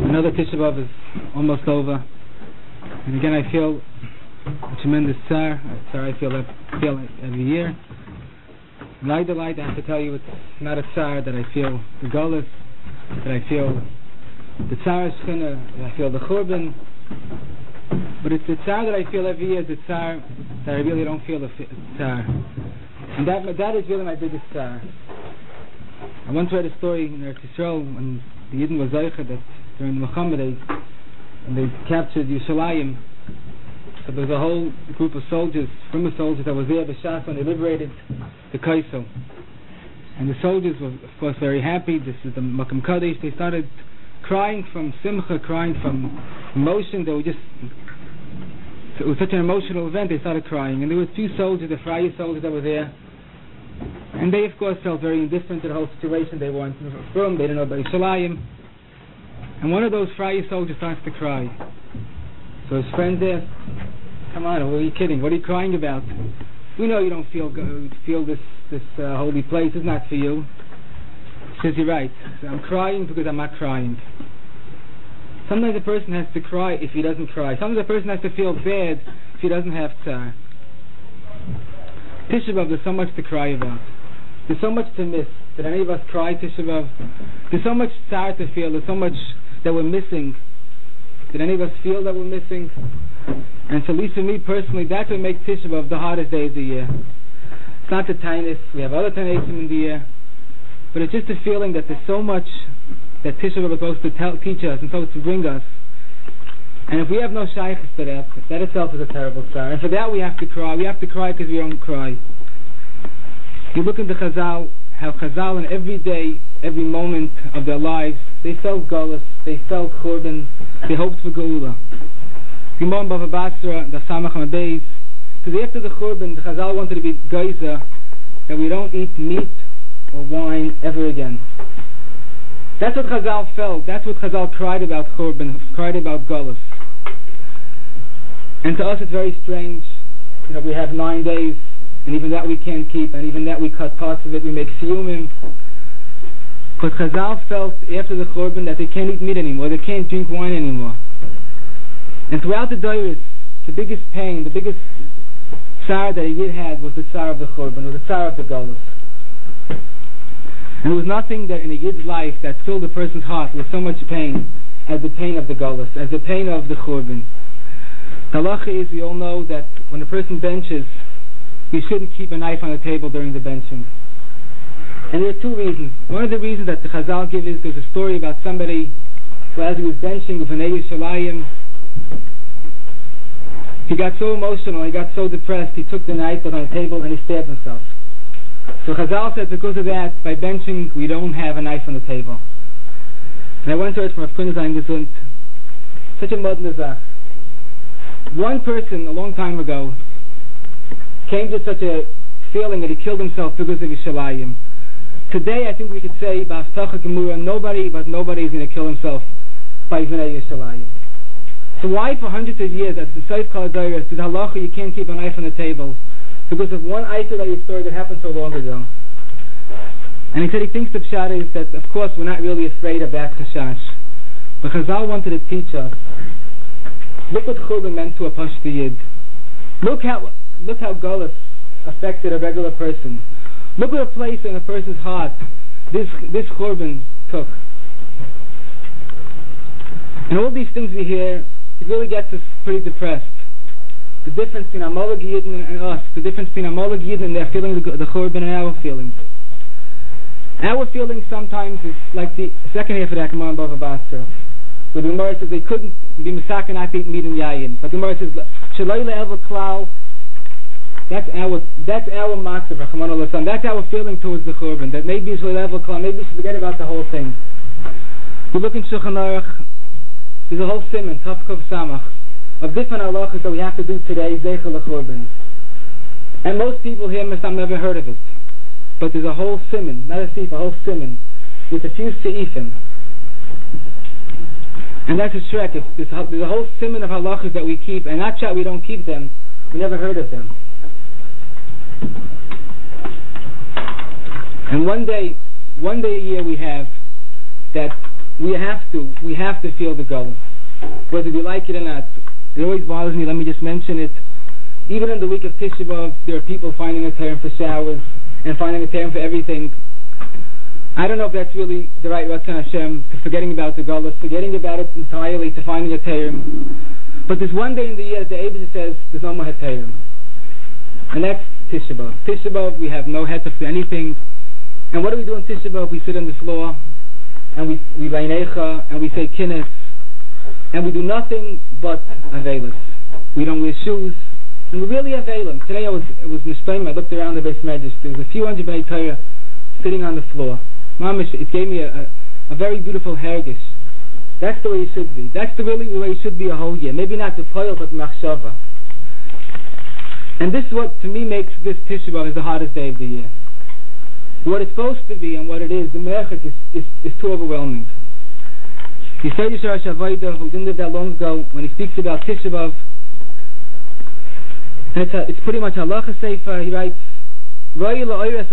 Another Tisha B'Av is almost over, and again I feel a tremendous tsar I feel every year. Light the light, I have to tell you, it's not a tsar that I feel the Golus, that I feel the tsar Shechina, that I feel the Churban, but it's the tsar that I feel every year, the tsar that I really don't feel the tsar, and that is really my biggest tsar. I once read a story in Eretz Yisrael when the Yidden was Zoicha that during the Muhammad age, and they captured Yerushalayim. So there was a whole group of soldiers, former soldiers that was there, B'Shas, when they liberated the Kaisel. And the soldiers were, of course, very happy. This is the Makam Kadesh. They started crying from Simcha, crying from emotion. They were just, it was such an emotional event, they started crying. And there were a few soldiers, the Freya soldiers that were there. And they, of course, felt very indifferent to the whole situation. They weren't from, they didn't know about Yerushalayim. And one of those Freya soldiers starts to cry. So his friend asked, "Come on, what are you kidding? What are you crying about? We know you don't feel this holy place is not for you." He says, "You're right. So I'm crying because I'm not crying." Sometimes a person has to cry if he doesn't cry. Sometimes a person has to feel bad if he doesn't have tsar. Tisha B'Av, there's so much to cry about. There's so much to miss. Did any of us cry Tisha B'Av? There's so much tsar to feel. There's so much that we're missing. Did any of us feel that we're missing? And so at least for me personally, that's what makes Tisha B'Av the hardest day of the year. It's not the tainus. We have other tainusim in the year. But it's just a feeling that there's so much that Tisha B'Av is supposed to teach us and supposed to bring us. And if we have no shaykhs to that itself is a terrible tsar. And for that we have to cry. We have to cry because we don't cry. You look into Chazal, how Chazal in every day, every moment of their lives, they felt Golus, they felt Churban, they hoped for Geula. Gemara in Bava Basra, the Samach Mabeis, because after the Churban, the Chazal wanted to be Geiza, that we don't eat meat or wine ever again. That's what Chazal felt. That's what Chazal cried about Churban, cried about Golus. And to us it's very strange. We have 9 days, and even that we can't keep, and even that we cut parts of it, we make siyumim. But Chazal felt after the Churban that they can't eat meat anymore, they can't drink wine anymore. And throughout the Dairis, the biggest pain, the biggest tsar that a Yid had was the tsar of the Churban, or the tsar of the Golus. And there was nothing that in a Yid's life that filled a person's heart with so much pain as the pain of the Golus, as the pain of the Churban. The halacha is, we all know that when a person benches, you shouldn't keep a knife on the table during the benching. And there are two reasons. One of the reasons that the Chazal give is there's a story about somebody who, as he was benching with Bnei Yerushalayim, he got so emotional, he got so depressed, he took the knife on the table and he stabbed himself. So Chazal said because of that, by benching, we don't have a knife on the table. And I once heard from Rav Kunz Eingesund, such a modern zach. One person, a long time ago, came to such a feeling that he killed himself because of Yerushalayim. Today, I think we could say, B'Haftacha Gemura, nobody is going to kill himself by Bnei Yerushalayim. So why for hundreds of years, as the Seif Kol HaDoros, did halacha you can't keep a knife on the table? Because of one isolated story that happened so long ago. And he said he thinks the pshat is that, of course, we're not really afraid of that chashash. But Chazal wanted to teach us, look what Churban meant to a Pashto Yid. Look how Golus affected a regular person. Look at a place in a person's heart this Churban took. And all these things we hear, it really gets us pretty depressed. The difference between Amalek Yidden and us, the difference between Amalek Yidden and their feeling the Churban and our feelings. Our feelings sometimes is like the second half of that Gemara in Bava Basra, where the Gemara says they couldn't be Misaka and not eat meat and yayin. But the Gemara says, Shaloi le'evel klal, that's our matzah, that's our feeling towards the Churban, that maybe it's le'evel klal, maybe we should forget about the whole thing. We look in Shulchan Aruch, there's a whole siman, Tafkov Samach, of different halachas that we have to do today, Zeichel LeChurban. And most people here must have never heard of it. But there's a whole siman, not a seif, a whole siman, with a few seifim. And that's a shrek. There's a whole siman of halachas that we keep, and not that we don't keep them, we never heard of them. And one day a year we have that we have to feel the Golus, whether we like it or not. It always bothers me, let me just mention it. Even in the week of Tisha B'Av, there are people finding a term for showers and finding a term for everything. I don't know if that's really the right Ratzon Hashem, to forgetting about the Golus, forgetting about it entirely, to finding a term. But there's one day in the year that the Eibusher says there's no more term, and that's Tisha B'Av. Tisha B'Av, we have no heter for anything. And what do we do on Tisha B'Av? We sit on the floor, and we lay necha, and we say kinnis, and we do nothing but avelis. We don't wear shoes, and we really avelim. Today it was Nishpaim, I looked around the Beis Medrash, there was a few hundred Bnei Torah sitting on the floor. Mamish, it gave me a very beautiful hergish. That's the way it should be. That's really the way it should be a whole year. Maybe not the poil, but machshava. And this is what, to me, makes this Tisha B'Av is the hardest day of the year. What it's supposed to be and what it is, the merchik is too overwhelming. Yisrael Yishar Shavoida, who didn't live that long ago, when he speaks about Tisha B'Av, and it's pretty much halacha sefer, he writes, and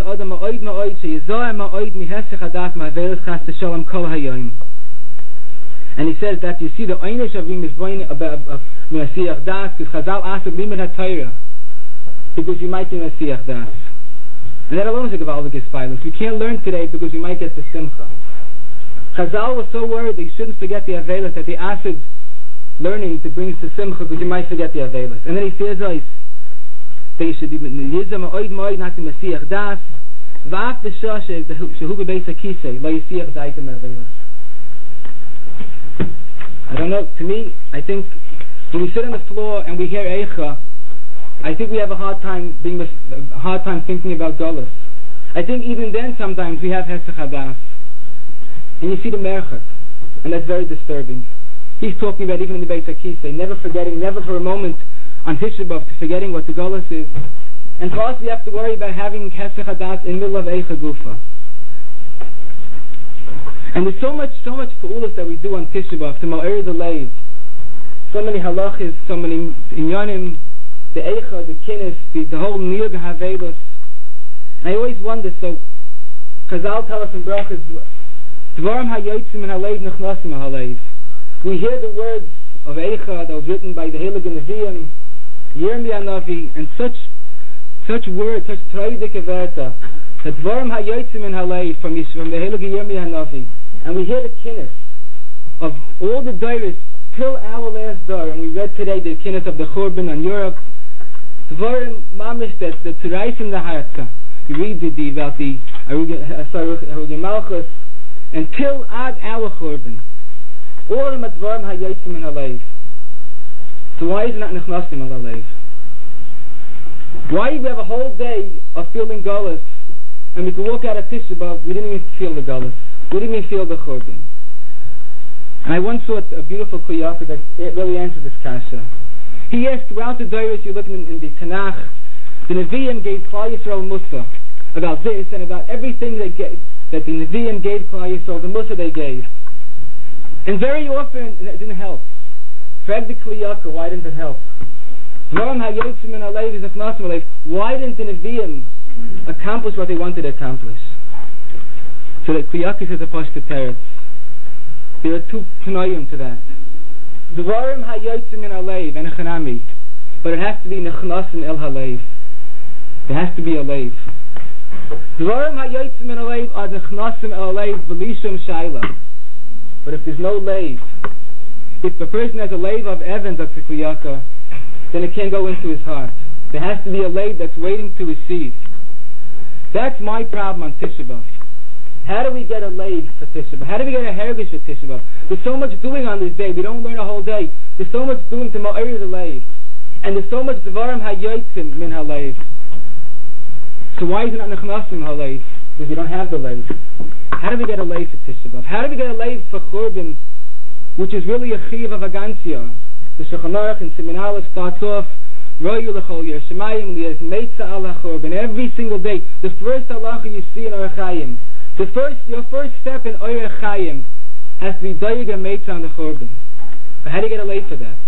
he says that you see the einish of him is going about Mesiach Das, because Chazal asked limit HaTorah, because you might be Mesiach Das. And that alone is a Gevaldig Spilus. We can't learn today because we might get the Simcha. Chazal was so worried that you shouldn't forget the Avelis, that the acid learning to bring us to Simcha, because you might forget the Avelis. And then he says us that you should be Yizam Oid Moid, not the Mesiach Das, Va'af B'Shoshe, Shehu B'Beis HaKisei, Lo Yisiach Daitem Avelis. I don't know, to me, I think when we sit on the floor and we hear Eicha, I think we have a hard time thinking about Golus. I think even then sometimes we have Hesach Hadas. And you see the Merchak, and that's very disturbing. He's talking about even in the Beis HaKisei, never for a moment on Tisha B'Av forgetting what the Golus is. And for us we have to worry about having Hesach Hadas in the middle of Eicha Gufa. And there's so much pa'ulas that we do on Tisha B'Av to Ma'ir the Leiv. So many halachas, so many inyanim, the Eicha, the Kinnis, the whole Niyug HaVelos. And I always wonder, so Chazal tell us in Brachas, Dvarim HaYotzim and HaLeiv Nechnasim HaLeiv. We hear the words of Eicha that was written by the Heilige Nevi'im, Yirmiyah Navi, and such words, such Troidik Averta, that Dvarim HaYotzim and HaLeiv from the Heilige Yirmiyah Navi. And we hear the kinnis of all the dairis till our last door, and we read today the kinnis of the Churban on Europe. Dvarim mamish, that the Tzerais in the Hartza. You read about the Arugim Malchus, until ad our Churban. All of them at Dvarim HaYotzim and HaLeiv. So why is it not Nechnasim al HaLeiv? Why do we have a whole day of feeling Golus, and we can walk out of Tisha B'Av, we didn't even feel the Golus. We didn't even feel the Churban. And I once saw a beautiful Kliyaka that really answered this kasha. He asked, throughout the Dairis, you're looking in the Tanakh, the Nevi'im gave Klal Yisrael Musa about this and about everything that the Nevi'im gave Klal Yisrael, the Musa they gave. And very often it didn't help. Frag the Kliyaka, why didn't it help? Why didn't the Nevi'im accomplish what they wanted to accomplish? So that Kliyaka says a Pashta Teretz. There are two Tanoim to that. Dvarim HaYotzim min HaLeiv and Echanami, but it has to be Nechnasim El HaLeiv. There has to be a Leiv. Dvarim HaYotzim min HaLeiv are Nechnasim El HaLeiv V'lishum Shaila. But if there's no Leiv, if a person has a Leiv of Evans at Kliyaka, then it can't go into his heart. There has to be a Leiv that's waiting to receive. That's my problem on Tisha B'Av. How do we get a Leiv for Tisha B'Av? How do we get a Hergish for Tisha B'Av? There's so much doing on this day. We don't learn a whole day. There's so much doing to Ma'ir the Leiv. And there's so much Dvarim HaYotzim min HaLeiv. So why is it not Nechnasim HaLeiv? Because we don't have the Leiv. How do we get a Leiv for Tisha B'Av? How do we get a Leiv for Churban, which is really a Chiv of Agancia? The Shulchan Aruch in Siman Aleph starts off, Royu l'chol yer shemayim li'ez meitza al ha'churban. Every single day, the first halacha you see in Orach Chaim, your first step in Orach Chaim has to be doyeg and meitza on the churban. But how do you get a lay for that?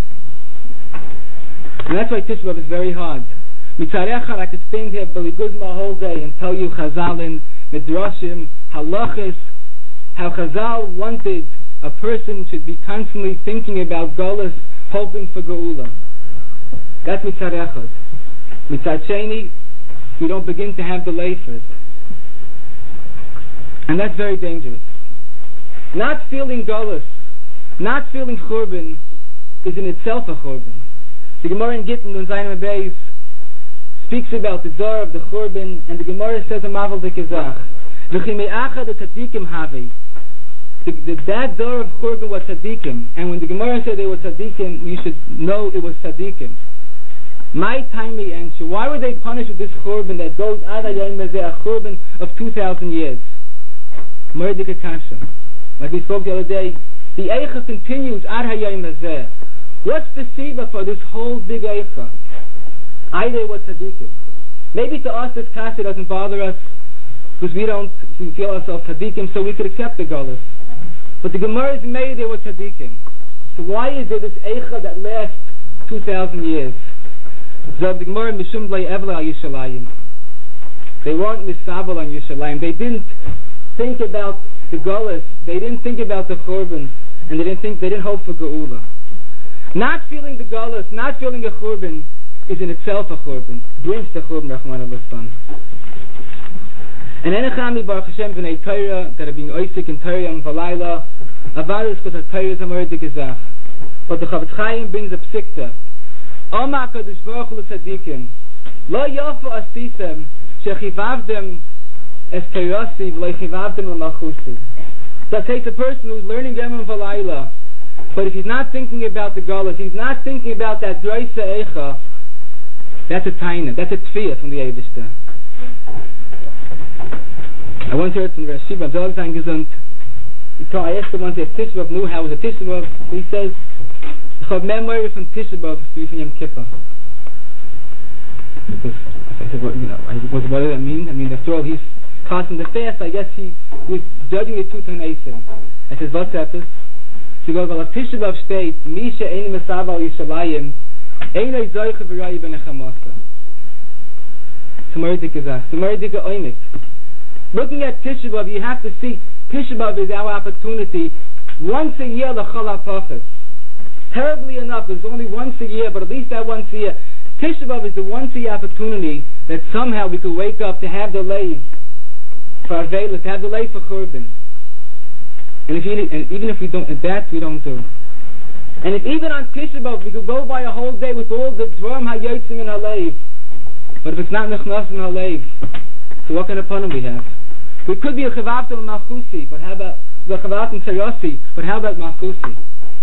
And that's why Tisha B'Av is very hard. Mitzarecha, I could stand here B'li Guzma a whole day and tell you Chazalin, Midrashim, Halachis, how Chazal wanted a person should be constantly thinking about Golus, hoping for Geula. That's mitzad echad. Mitzad sheni, we don't begin to have the leifers. And that's very dangerous. Not feeling Golus, not feeling Churban, is in itself a Churban. The Gemara in Gittin and Zayin Beis speaks about the door of the Churban, and the Gemara says a mavel de kezach. V'chime'achad the tzaddikim havi. That door of Churban was tzaddikim, and when the Gemara said they were tzaddikim, you should know it was tzaddikim. My timely answer: why were they punished with this Churban that goes ad hayom hazeh, a Churban of 2,000 years? Mordika kasha. Like we spoke the other day, the Eicha continues ad hayom hazeh. What's the siba for this whole big Eicha? Either was tzaddikim. Maybe to us this kasha doesn't bother us because we feel ourselves tzaddikim, so we could accept the Golus. But the Gemara is made they were tzaddikim. So why is there this Eicha that lasts 2,000 years? Zog the Gemara mishum blei evla al Yishalayim. They weren't misabel on Yishalayim. They didn't think about the Golus. They didn't think about the Churban, and they didn't hope for Geula. Not feeling the Golus, not feeling a Churban, is in itself a Churban. Brings the Churban, Rahman al-Listan. And enechami Baruch Hashem v'nei Torah that are being oisik in Torah and Valayla, avaris because Torah is a murder gezach. But the Chavetz Chaim brings a psikta. Oma HaKadosh Baruch Hu l'tzadikim lo yofu asisem shechivavdem es Torasi v'lo chivavdem l'malchusi. That takes a person who's learning Yom and Valayla, but if he's not thinking about the Golus, he's not thinking about that Droisa Eicha, that's a taina, that's a tfiyah from the Eibishter. I once heard from Rashi Rav Zoltan Gesund. I asked him once if Tisha B'Av knew how was a Tisha B'Av. He says, "I have memory from Tisha B'Av from Yom Kippur." Because I said, what does that mean? I mean, after all, he's casting the fast. I guess he was judging the truth on Eisim. I says, "What's that?" She goes, "Well, Tisha B'Av states, Misha Eini Mesav Al Yishalayim, Eini Zoicha V'Rayi B'Nechamasa." T'mardika Oimik. Looking at Tisha B'Av, you have to see Tisha B'Av is our opportunity. Once a year, l'chol ha'pachas. Terribly enough, there's only once a year, but at least that once a year. Tisha B'Av is the once a year opportunity that somehow we could wake up to have the lay for Avela, to have the lay for Churban. And even if we don't, that we don't do. And if even on Tisha B'Av we could go by a whole day with all the dvarim hayotzim in our lay, but if it's not nechnas in our lay, so what kind of punam we have? We could be a chavavtim malchusi, but how about the chavavtim sarasi? But how about malchusi?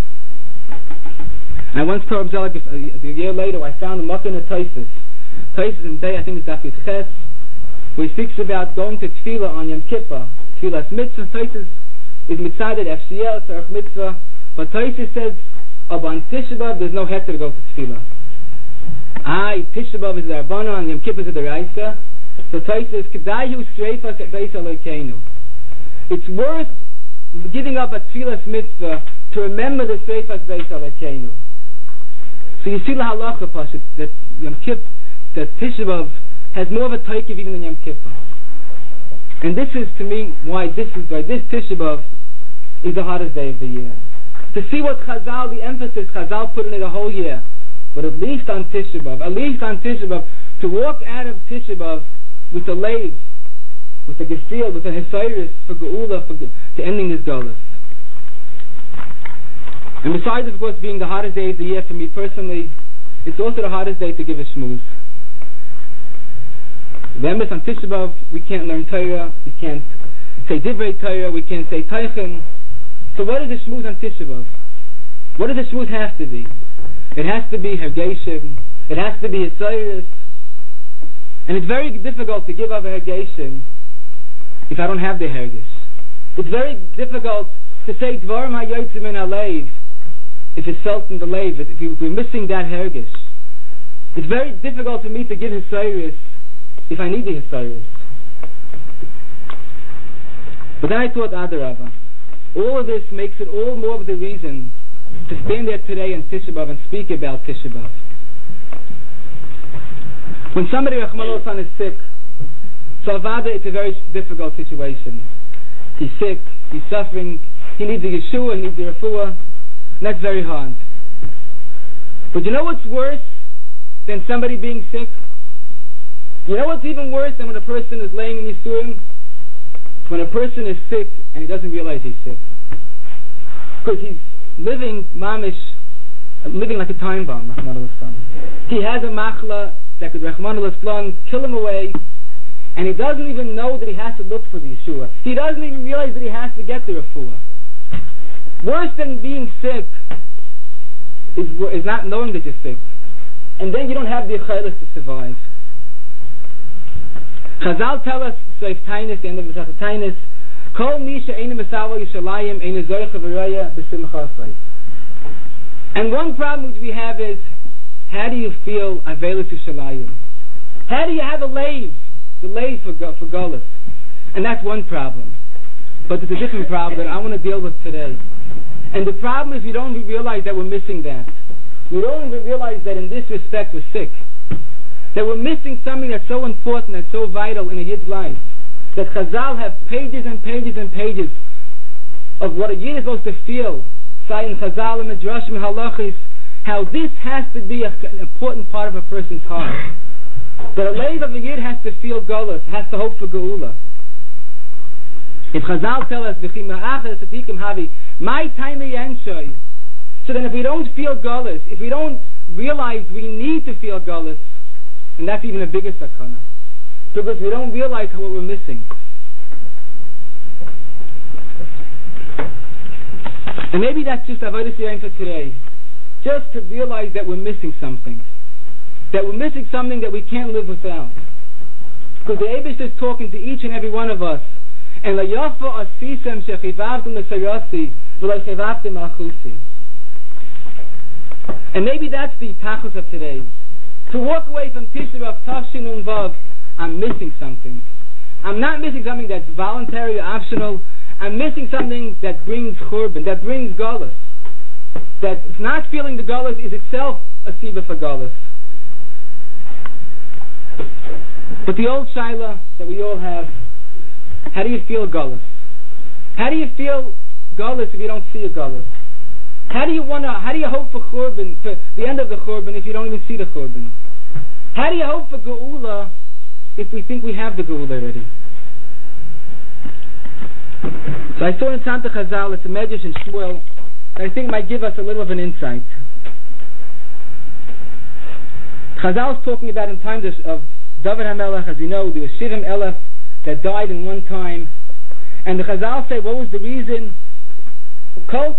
I once told Rabbi Zelik, a year later, I found a makkah in a Taisus. Taisus in day, I think it's Dafit Ches, where he speaks about going to tefillah on Yom Kippur. Tefillah's mitzvah. Taisus is mitzadet FCL, tzarech mitzvah. But Taisus says, on Tisha B'Av, there's no heter to go to tefillah. Tisha B'Av is the Rabbana, and Yom Kippur is the Raisa. So Taisus, Kedayu Sreifas at Beis Elokeinu. It's worth giving up a tefillah's mitzvah to remember the Sreifas Beis Elokeinu. So you see the halacha pashut that Yom Kippur, that Tisha B'Av has more of a taikiv even than Yom Kippur. And this is to me why this Tisha B'Av is the hottest day of the year. To see what Chazal, the emphasis Chazal put in it a whole year, but at least on Tisha B'Av, to walk out of Tisha B'Av with a leiv, with a gesil, with a hesairis for Geula, to ending this Golus. And besides, of course, being the hottest day of the year for me personally, it's also the hottest day to give a shmooze. Remember, on Tisha B'Av, we can't learn Torah, we can't say Divrei Torah, we can't say Teichen. So what is the shmooze on Tisha B'Av? What does the shmooze have to be? It has to be Hergeshim, it has to be Hesairis. And it's very difficult to give up a Hergeshim if I don't have the Hergesh. It's very difficult to say Dvarim HaYotzim in Aleiv if it's felt in the Leiv, if we're missing that Hergesh. It's very difficult for me to give Hesairis if I need the Hesairis. But then I thought, Adarabah, all of this makes it all more of the reason to stand there today in Tisha B'Av and speak about Tisha B'Av. When somebody, Rahman al-San, is sick, so Avada, it's a very difficult situation. he's sick, he's suffering, he needs a Yeshua, he needs a refuah, and that's very hard. But you know what's worse than somebody being sick? You know what's even worse than when a person is laying in Yisurim? When a person is sick and he doesn't realize he's sick. Because he's living like a time bomb. He has a machla that could kill him away, and he doesn't even know that he has to look for the Yeshua. He doesn't even realize that he has to get the refuah. Worse than being sick is not knowing that you're sick, and then you don't have the achelis to survive. Chazal tell us, Seif Tainus, the end of the Masechet Tainus, Kol Misha Einu Mesawa Yishalayim Einu Zoich V'Raya B'Simchasai. And one problem which we have is, how do you feel Avelis Yishalayim? How do you have the lave for Golus? And that's one problem. But there's a different problem that I want to deal with today. And the problem is we don't even realize that we're missing that. We don't even realize that in this respect we're sick. That we're missing something that's so important, that's so vital in a Yid's life. That Chazal have pages and pages and pages of what a Yid is supposed to feel. Citing Chazal and Midrashim and Halachis, how this has to be an important part of a person's heart. That a lave of a Yid has to feel Golus, has to hope for Geula. If Chazal tell us, my time Yanshoy, so then if we don't feel Golus, if we don't realize we need to feel Golus, and that's even a bigger sakana, because we don't realize what we're missing. And maybe that's just Avodas Yom for today, just to realize that we're missing something, that we're missing something that we can't live without. Because the Eibush is talking to each and every one of us, and la yafa asisem shechivavtum lesayasi v'lo chivavtum achusi. And maybe that's the tachlis of today. To walk away from Tisha B'Av Tafshin and Vav, I'm missing something. I'm not missing something that's voluntary or optional. I'm missing something that brings churban, that brings galus. That not feeling the galus is itself a siva for galus. But the old shaila that we all have, how do you feel galus? How do you feel galus if you don't see a galus? How do you hope for churban, for the end of the churban, if you don't even see the churban? How do you hope for geula if we think we have the geula already? So I saw in Santa Chazal, it's a medrash in Shmuel, that I think might give us a little of an insight. Chazal is talking about in times of David HaMelech, as we know, there were 70,000 that died in one time, and the Chazal say, what was the reason? Why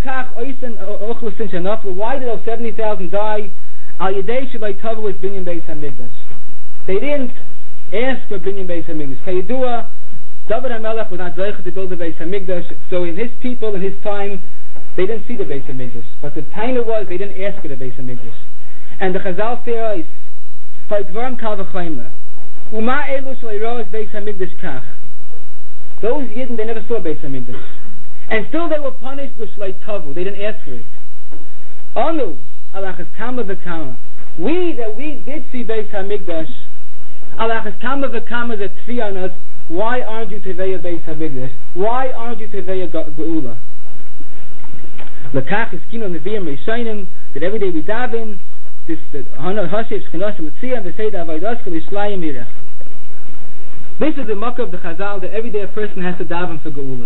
did those 70,000 die? Al Yedei Shalai Tavu was Binyan Beis HaMikdash. They didn't ask for Binyan Beis HaMikdash. Kayidua, David HaMelech was not Zoich to build the Beis HaMikdash, so in his people, in his time, they didn't see the Beis HaMikdash. But the taina was, they didn't ask for the Beis HaMikdash. And the Chazal says, Fa'idvaram Kal V'chayma, Uma Elu Shalai Roas Beis HaMikdash Kach. Those Yidden, they never saw Beis HaMikdash. And still they were punished with Shlai Tavu. They didn't ask for it. Anu, alachas kama v'kama. We did see Beis HaMikdash, alachas kama v'kama that tfi on us. Why aren't you Teveya Beis HaMikdash? Why aren't you Teveya Geula? Lekach is kino neviim reishayim, that every day we daven, this hashiv shchenos l'tziyah v'seid avaydas ch'lishlayim yirech. This is the makkah of the Chazal, that every day a person has to daven for Geula.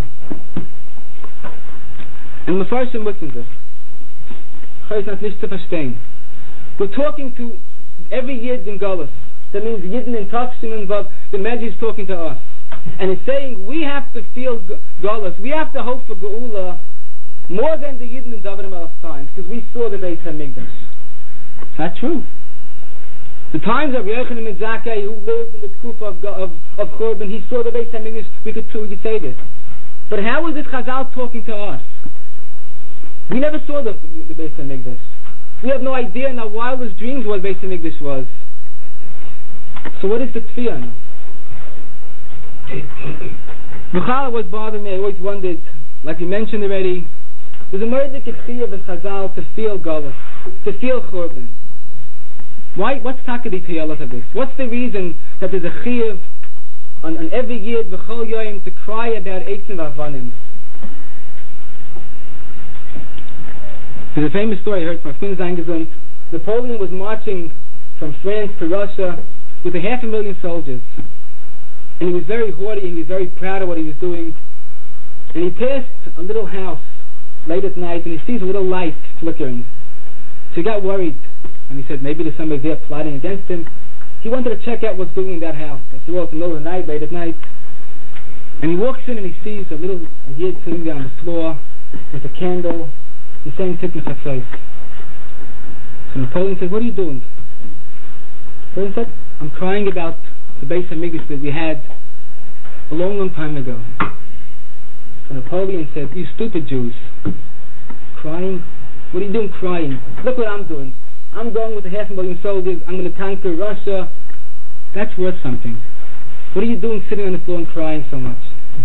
And Mefarshim listen to this. We're talking to every Yid in Galus. That means Yidin in Tafshin and Vav. The Medrash is talking to us. And it's saying we have to feel Galus. We have to hope for Geula more than the Yidin in David HaMelech's times. Because we saw the Beis HaMikdash. It's not true. The times of Yochanan and Zakkai, who lived in the Kufa of Churban, he saw the Beis HaMikdash. We could say this. But how is this Chazal talking to us? We never saw the Beis HaMikdash. We have no idea in our wildest dreams what Beis HaMikdash was. So what is the tefillah now? B'chala, what bothered me, I always wondered, like you mentioned already, there's a murder chiyuv in Chazal to feel Galus, to feel Churban. Why? What's takadi tiyalot of this? What's the reason that there's a chiyuv on every Yid, V'chol Yoyim, to cry about Eitzim Avanim. There's a famous story I heard from Finn Zangezund. Napoleon was marching from France to Russia with 500,000 soldiers. And he was very haughty, he was very proud of what he was doing. And he passed a little house late at night, and he sees a little light flickering. So he got worried, and he said maybe there's somebody there plotting against him. He wanted to check out what's going in that house. After all, it's the middle of the night, late at night. And he walks in and he sees a Yid sitting there on the floor with a candle. He's saying Tiknus HaFeis. So Napoleon said, what are you doing? Napoleon said, I'm crying about the Beis HaMikdash that we had a long, long time ago. So Napoleon said, you stupid Jews, crying? What are you doing crying? Look what I'm doing. I'm going with 500,000 soldiers. I'm going to conquer Russia. That's worth something. What are you doing sitting on the floor and crying so much?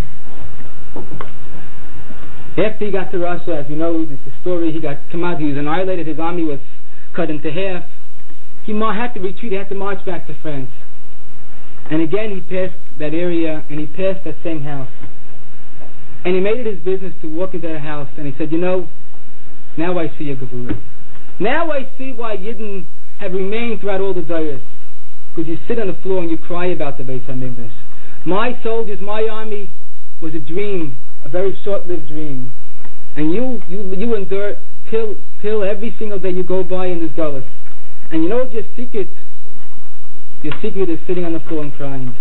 After he got to Russia, as you know, this is the story, he got Kamad, he was annihilated, his army was cut into half. He had to retreat, he had to march back to France. And again he passed that area, and he passed that same house. And he made it his business to walk into that house, and he said, you know, now I see a Gevurah. Now I see why Yidden have remained throughout all the Dayas. Because you sit on the floor and you cry about the Beis HaMikdash. My soldiers, my army was a dream, a very short-lived dream. And you endure till every single day you go by in this Gullus. And you know what your secret? Your secret is sitting on the floor and crying.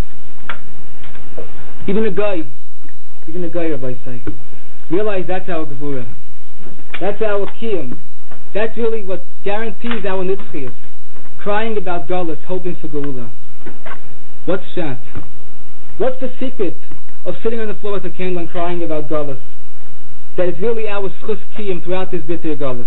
Even a guy, Rabbi say, realize that's our Gevurah. That's our Kiyum. That's really what guarantees our Nitzchias. Crying about Gullus, hoping for Geula. What's Shat? What's the secret of sitting on the floor with a candle and crying about Gullus? That is really our Schus Kiyum throughout this bitter Gullus.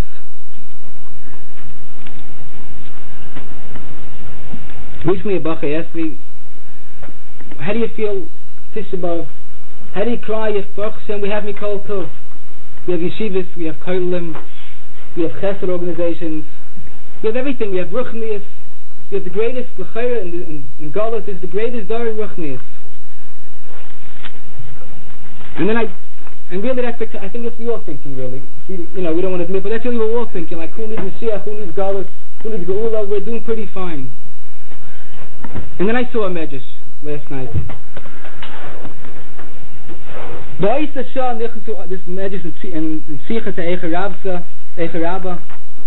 Recently a Bacha asked me, how do you feel Tisha B'Av? How do you cry if Baruch Hashem we have Mikol Tov? We have yeshivas, we have koilim, we have chesed organizations, we have everything. We have ruchnius, we have the greatest l'chayra in Galus is the greatest dar in ruchnius. And really that's I think that's what we're all thinking really. We don't want to admit, but that's really what we're all thinking. Like who needs Mashiach, who needs Galus, who needs Geula? We're doing pretty fine. And then I saw a medrash last night. This medrash in Sichas Eicher Rabba.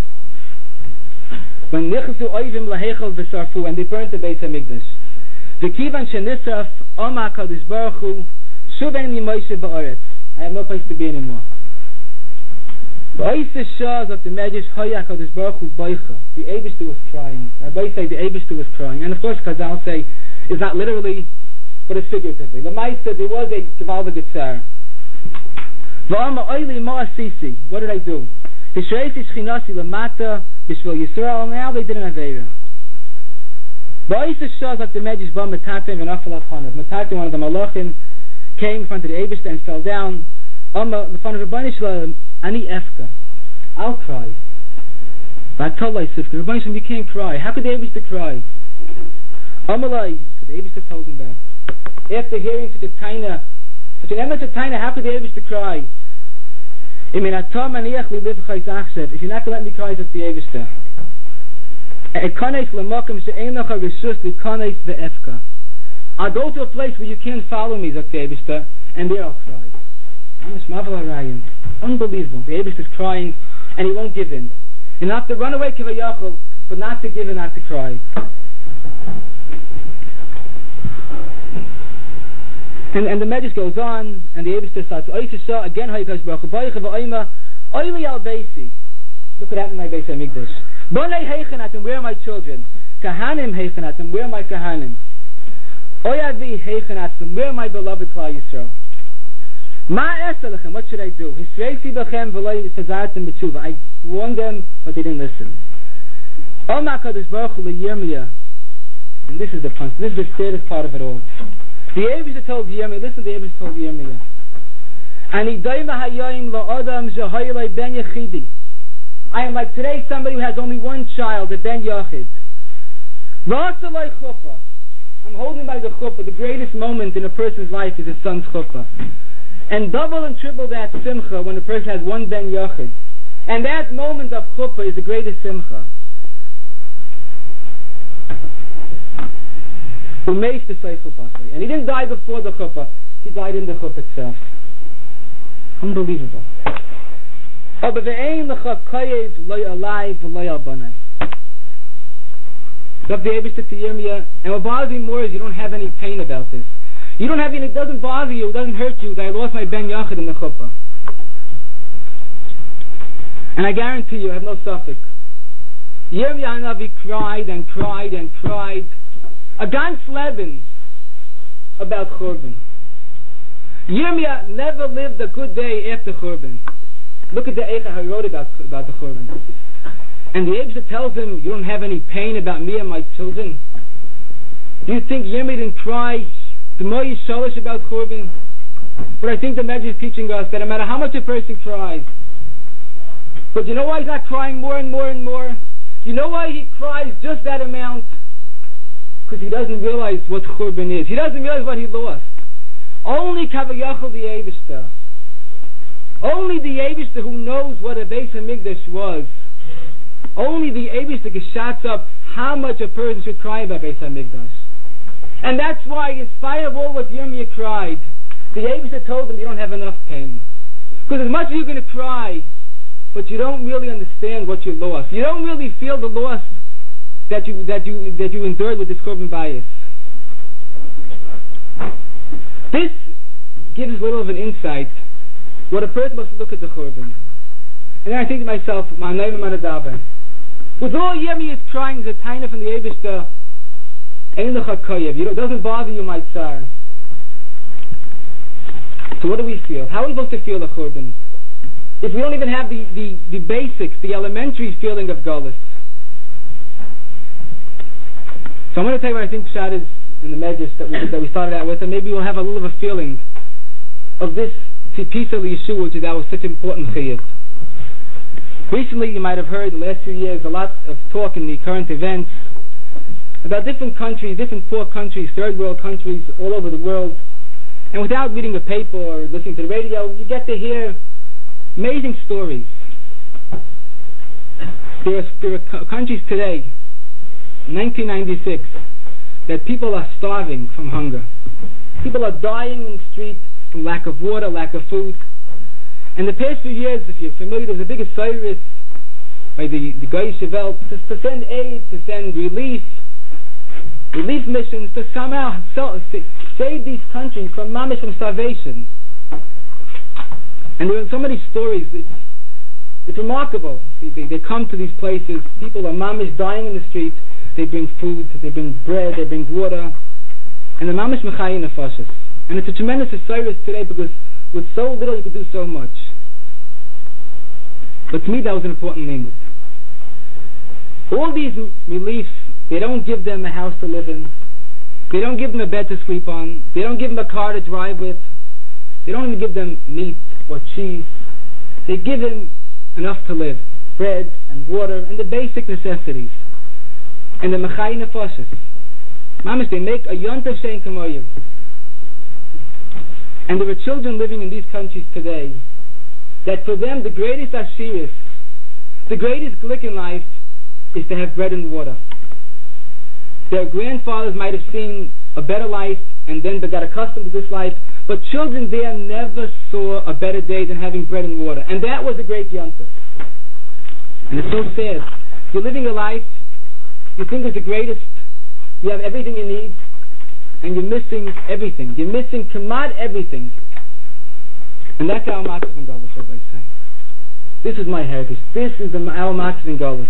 When Nichsu Oivim Lahechel V'Sarfu, and they burnt the Beis HaMikdash. V'kivan shenisraf Oma HaKadosh Baruch Hu Shuveni Moshe Ba'aretz. I have no place to be anymore. V'ois Shaz of the medrash Hoya HaKadosh Baruch Hu Boicha. The Eibishter was crying. Rabbi say the Eibishter was crying, and of course Chazal say it's not literally, but it's figuratively. The Maisa, there was a Gevaldig Tzar. V'ama Oili Ma Asisi. What did I do? Hishreisi Shchinasi Lamata Bishvil Yisrael. Now they did an Aveira. V'ois Shaz of the medrash Ba Metatem V'Nafal Achanav. Metatem, one of the Malachim, came in front of the Eibishter and fell down. In front of Rabbi Shalom, Ani Efka, I'll cry. Vatolai Sifka, Rabbi Shalom, you can't cry. How could the Eibishter cry? Amalai, so the Eibishter told him that. After hearing such an emet of taina, how could the Eibishter cry? If you're not going to let me cry, it's the Eibishter. I'll go to a place where you can't follow me, Zak the Eibishter, and there I'll cry. Unbelievable. The Eibishter is crying, and he won't give in. And not to run away kivayachol, but not to give in, not to cry. And the medrash goes on, and the Eibishter starts. Again, look what happened in my Beis HaMikdash. Bonei heichenatim, where are my children? Kahanim heichenatim, where are my kahanim? Oyavi heichenatim, where are my beloved Klal Yisrael? Ma esalechem, what should I do? Hisreisi bechem v'lo tazartem b'tshuva. I warned them, but they didn't listen. Oma Kadosh Baruch Hu leYirmiyah, and this is the punch. This is the saddest part of it all. The Eibishter told Yirmiyah, listen, the Eibishter told Yirmiyah, Ani doima hayoyim la'adam shehoylei ben yechidi. I am like today somebody who has only one child, a ben yachid. V'asalei chuppah, I'm holding by the chuppah. The greatest moment in a person's life is his son's chuppah. And double and triple that simcha when a person has one ben yachid. And that moment of chuppah is the greatest simcha. And he didn't die before the chuppah. He died in the chuppah itself. Unbelievable. And what bothers me more is you don't have any pain about this. You don't have any, it doesn't bother you, it doesn't hurt you that I lost my ben yachid in the chuppah. And I guarantee you, I have no suffix. Yirmiyah Hanavi cried and cried and cried. A ganz Leben about Churban. Yirmiyah never lived a good day after Churban. Look at the Eicha how he wrote about the Churban. And the Eibster tells him, you don't have any pain about me and my children? Do you think Yirmiyah didn't cry the more you shalish about Churban? But I think the Medrash is teaching us that no matter how much a person cries, but you know why he's not crying more and more and more? You know why he cries just that amount? Because he doesn't realize what Churban is. He doesn't realize what he lost. Only Kavayachal the Eibster. Only the Eibster who knows what a Beis HaMikdash was. Only the Eibster shots up how much a person should cry about Beis HaMikdash. And that's why, in spite of all what Yirmiyah cried, the Eibster told him you don't have enough pain. Because as much as you're going to cry, but you don't really understand what you lost. You don't really feel the loss that you endured with this Churban bias. This gives a little of an insight what a person must look at the Churban. And then I think to myself, with all Yirmiyah's crying, is a taina from the Eibster, Ein Lecha Koyev. It doesn't bother you, my tsar. So what do we feel? How are we supposed to feel the Churban? If we don't even have the basics, the elementary feeling of Golus. So I'm going to tell you what I think Pshat is in the Medrash that we started out with, and maybe we'll have a little of a feeling of this piece of the Yeshua, which that was such an important chiyuv. Recently, you might have heard in the last few years a lot of talk in the current events about different countries, different poor countries, third world countries all over the world. And without reading a paper or listening to the radio, you get to hear amazing stories. There are countries today, in 1996, that people are starving from hunger. People are dying in the street from lack of water, lack of food. In the past few years, if you're familiar, there was a big service by the Goyish Welt to send aid, to send relief missions, to somehow save these countries from mamish, from starvation. And there are so many stories. It's remarkable. They come to these places. People are mamish dying in the street. They bring food. They bring bread. They bring water. And the mamish mechayin nefashos. And it's a tremendous service today because with so little you could do so much. But to me that was an important limit. All these reliefs, they don't give them a house to live in. They don't give them a bed to sleep on. They don't give them a car to drive with. They don't even give them meat or cheese. They give them enough to live. Bread and water and the basic necessities. And the mechai nefashos. Mamish, they make a yontav shein kamoyu. And there are children living in these countries today that for them the greatest ashiris, the greatest glick in life is to have bread and water. Their grandfathers might have seen a better life and then they got accustomed to this life, but children there never saw a better day than having bread and water. And that was a great yontav. And it's so sad. You're living a life, you think it's the greatest, you have everything you need, and you're missing everything. You're missing kamat everything. And that's our matzav in Golus, everybody say. This is my heritage. This is our matzav in Golus.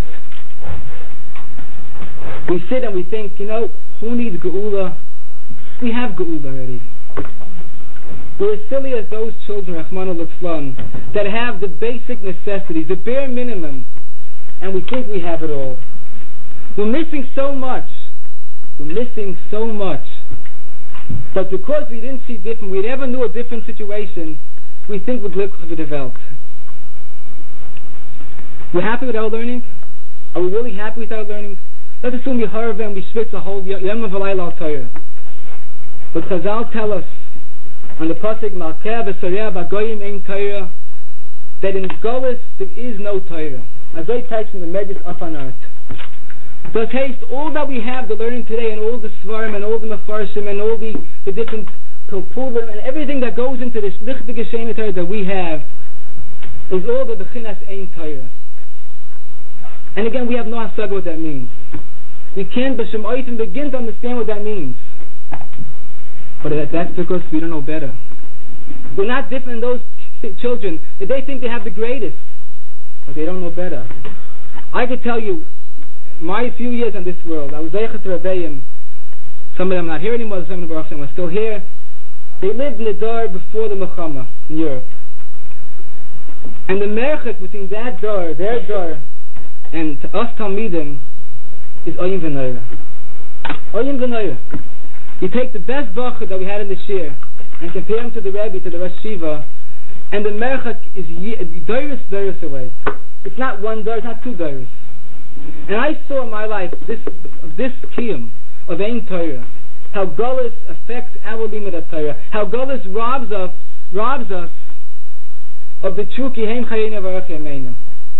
We sit and we think, who needs geula? We have geula already. We're as silly as those children, Rachmana litzlan, that have the basic necessities, the bare minimum, and we think we have it all. We're missing so much. We're missing so much. But because we didn't see different, we never knew a different situation, we think we're glücklich with the Welt. We're happy with our learning? Are we really happy with our learning? Let's assume we harve and we schwitz a whole Yom of Alayla Torah. But Chazal tell us on the pasuk Malkeh v'Soreh b'Goyim ein Torah that in Golus there is no Torah. As I text in the Medrash up on earth. So taste all that we have to learn today, and all the Svarim and all the Mefarshim and all the different Pilpulim and everything that goes into this Lichtige Sheina Torah that we have is all the Bechinas ein Torah. And again, we have no hasaga what that means. We can't b'shem oitim begin to understand what that means. But that's because we don't know better. We're not different than those children. They think they have the greatest, but they don't know better. I could tell you, my few years in this world, I was Zeichet Rebbeim. Some of them are not here anymore, some of them are still here. They lived in the Dar before the Milchama in Europe. And the merchet between that Dar, their Dar, and to us Talmidim is Oyim V'Noira. Oyim V'Noira. You take the best bracha that we had in this year and compare them to the Rebbe, to the Rosh Shiva, and the merchet is Doris away. It's not one Doris, not two Doris. And I saw in my life this kiyum of Ein Torah, how Golus affects our limit of Torah, how Golus robs us of the true Kihem Chayei Nevarach Yameinu.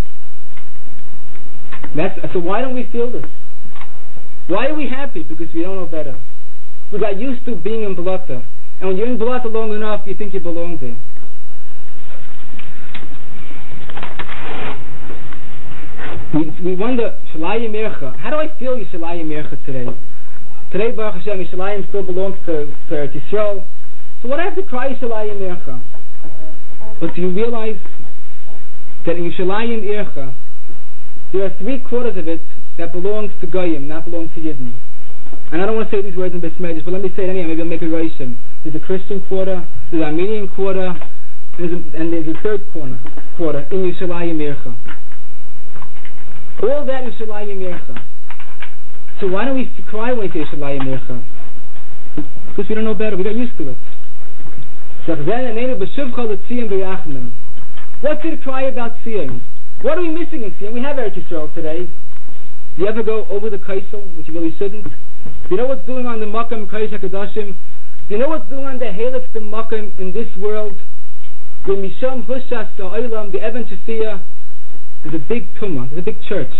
So why don't we feel this? Why are we happy? Because we don't know better. We got used to being in Balata, and when you're in Balata long enough, you think you belong there. We wonder, Shalayim Mircha. How do I feel Yishalayim Mircha today? Today, Baruch Hashem, Yishalayim still belongs to Eretz Yisrael. So what I have to cry Yishalayim Mircha? But do you realize that in Yishalayim Mircha, there are 3/4 of it that belongs to Goyim, not belongs to Yidden. And I don't want to say these words in Besmedish, but let me say it anyway, maybe I'll make a relation. There's a Christian quarter, there's an Armenian quarter, and there's a third quarter in Yishalayim Mircha. All that is Yishalayim Mircha. So why don't we cry when we say Yishalayim Mircha? Because we don't know better, we got used to it. What's it to cry about Tziyun? What are we missing in Tziyun? We have Eretz Yisrael today. Do you ever go over the Kaisel, which you really shouldn't? Do you know what's going on in the Makam Kaish HaKadoshim? Do you know what's going on in the Helix, the Makam in this world? The Misham Hushas, the Olam, the Eben Shafiyah. There's a big tumah, there's a big church.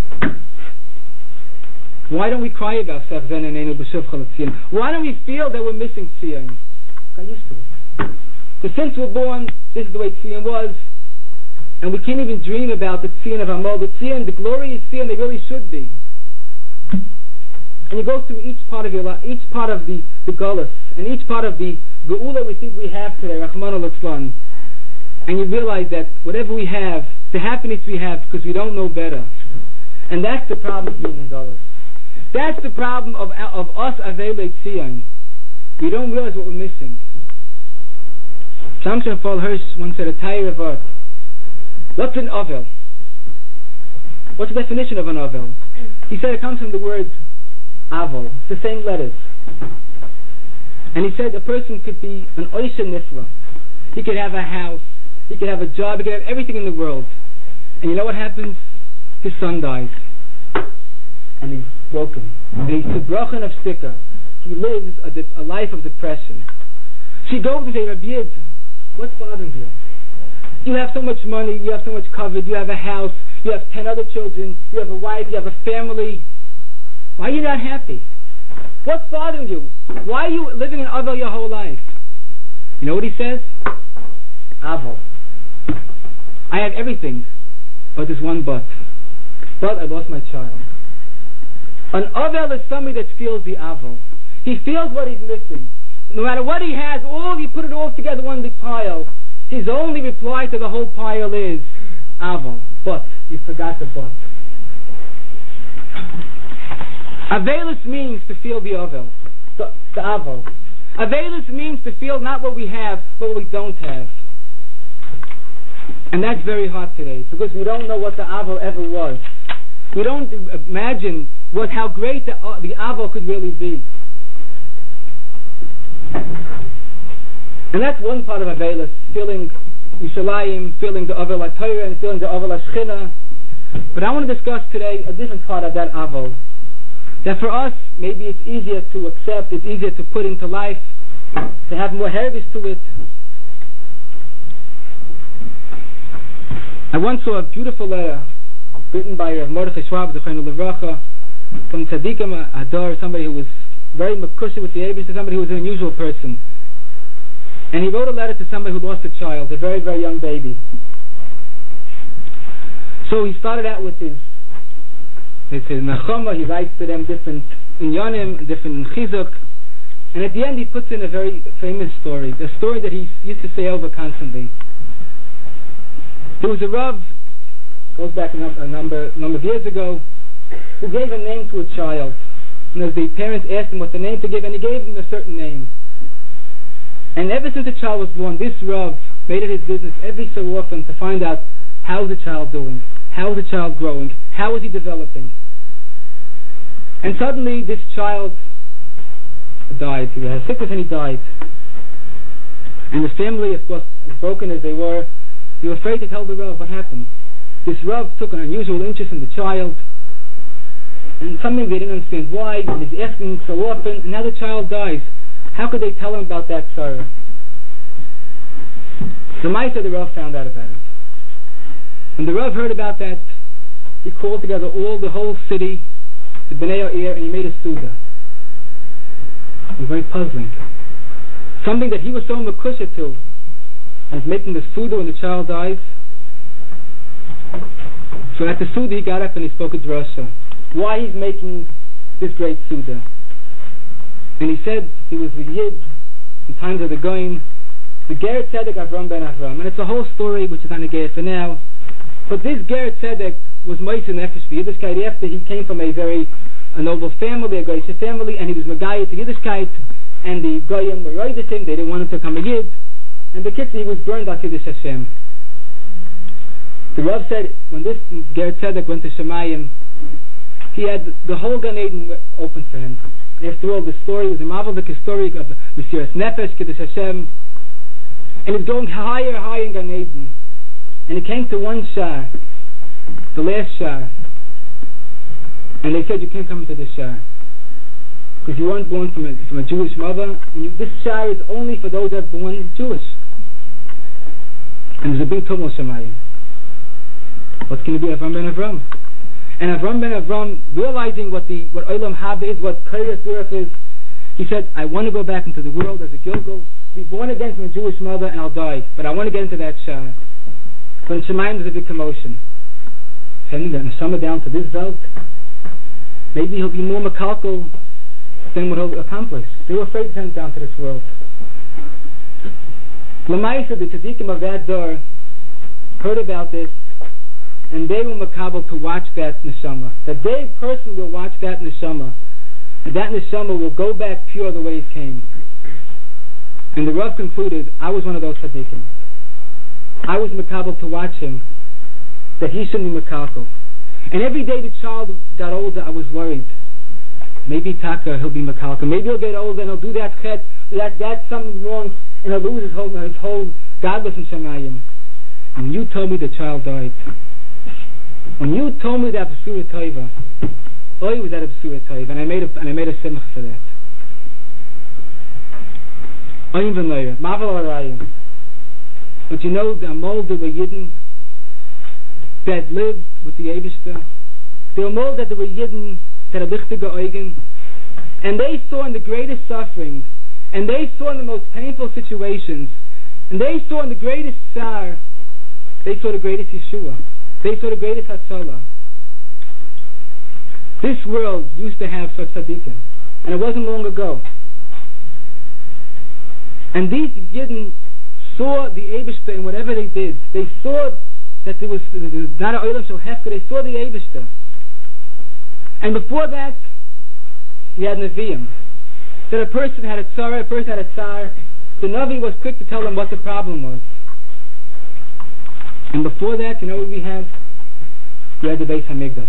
Why don't we cry about Sefzen and Einu B'Shuv Chol Tziyun? Why don't we feel that we're missing Tziyun? Got used to it. Because since we're born, this is the way Tziyun was, and we can't even dream about the Tziyun of Amol. The Tziyun, the glorious Tziyun they really should be. And you go through each part of your life, each part of the Golus, and each part of the Geula we think we have today, Rachmana Litzlan, and you realize that whatever we have, the happiness we have, because we don't know better. And that's the problem of being in Golus. That's the problem of us Avelei Tzion. We don't realize what we're missing. Samson Fall Hirsch once said a tire of art. What's an Ovel? What's the definition of an Ovel? He said it comes from the word Avol. It's the same letters. And he said a person could be an Oisha Nifla. He could have a house, he could have a job, he could have everything in the world. And you know what happens? His son dies. And he's broken. And he's gebrochen of stika. He lives a life of depression. She goes and says, Rabbi Yid, what's bothering you? You have so much money, you have so much covered, you have a house, you have 10 other children, you have a wife, you have a family. Why are you not happy? What's bothering you? Why are you living in Avel your whole life? You know what he says? Avel. I have everything, but there's one but. But I lost my child. An Avel is somebody that feels the Avel. He feels what he's missing. No matter what he has, you put it all together one big pile. His only reply to the whole pile is Avel. But you forgot the but. Avelus means to feel the Avel. The Avel. Avelus means to feel not what we have, but what we don't have. And that's very hard today, because we don't know what the Avel ever was. We don't imagine how great the Avel could really be. And that's one part of Avelus, feeling Yishalayim, feeling the Avel HaTorah, and feeling the Avel HaShchina. But I want to discuss today a different part of that Avel. that for us, maybe it's easier to accept, it's easier to put into life, to have more hervis to it. I once saw a beautiful letter written by Mordechai Schwab, Zechreinu Livracha, from Tzaddikim Hador, somebody who was very makusha with the Eibush, to somebody who was an unusual person. And he wrote a letter to somebody who lost a child, a very, very young baby. So he started out with his Nechama, he writes to them different inyanim, different chizuk, and at the end he puts in a very famous story, a story that he used to say over constantly. There was a Rav, goes back a number of years ago, who gave a name to a child. And as the parents asked him what the name to give, and he gave him a certain name. And ever since the child was born, this Rav made it his business every so often to find out how is the child doing, how is the child growing, how is he developing. And suddenly this child died. He had sickness and he died. And the family, of course, as broken as they were afraid to tell the Rav what happened. This Rav took an unusual interest in the child, and something they didn't understand why, and he's asking so often, and now the child dies. How could they tell him about that sorrow? The Maisa, the Rav found out about it. When the Rav heard about that, he called together the whole city, the Bnei Ha'ir, and he made a Suda. It was very puzzling. Something that he was so makusha to, as making the Suda when the child dies. So at the Suda he got up and he spoke a drasha. Why he's making this great Suda. And he said he was a Yid in times of the Goyim, the Ger Tzedek Avram ben Avram. And it's a whole story which is on the Ger for now. But this Ger Tzedek was Moisei Nefesh for Yiddishkeit after he came from a noble family, a Goyish family, and he was Megayah to Yiddishkeit, and the Goyim were right with him, they didn't want him to become a Yid. And the Kitzur, he was burned by Kiddush Hashem. The Rav said, when this Ger Tzedek went to Shemayim, he had the whole Gan Eden open for him. After all, the story was a marvelous story of Mesiras Nefesh, Kiddush Hashem, and it's going higher and higher in Gan Eden. And it came to one shah, the last shah, and they said you can't come into this shah because you weren't born from a Jewish mother, and this shah is only for those that are born Jewish. And there's a big tumult Shemayim. What's going to be Avram ben Avram? And Avram ben Avram, realizing what Olam Haba is, what Kairas Urach is, he said, I want to go back into the world as a Gilgal, be born again from a Jewish mother, and I'll die. But I want to get into that shah. But in Shemayim there's a big commotion. Sending the Neshama down to this belt, maybe he'll be more makalkal than what he'll accomplish. They were afraid to send him down to this world. Lamaisa, the tzaddikim of that door, heard about this, and they were makabel to watch that neshama. That they personally will watch that neshama, and that neshama will go back pure the way it came. And the Rav concluded, I was one of those tzaddikim. I was makabel to watch him, that he shouldn't be makalkal. And every day the child got older, I was worried. Maybe Taka, he'll be makalkal. Maybe he'll get older and he'll do that chet, that's something wrong, and he'll lose his whole godless in Shemayim. And when you told me the child died, when you told me that B'sura Toiva, Oy was that a B'sura Toiva, and I made a simcha for that. Oyim v'noyah, Mavel Arayim. But you know, the Amol, there were Yidden that lived with the Eibishter. They were Amol that there were Yidden that are lichtige Eugen, and they saw in the greatest suffering, and they saw in the most painful situations, and they saw in the greatest tsar, they saw the greatest Yeshua. They saw the greatest Hatzalah. This world used to have such tzaddikim, and it wasn't long ago. And these Yidden saw the Eibishter in whatever they did. They saw that there was not a Olam Shel Hefker. They saw the Eibishter. And before that, you had Nevi'im. That a person had a tzara, a person had a tsar. The Navi was quick to tell them what the problem was. And before that, you know what we had? You had the Beis HaMikdash.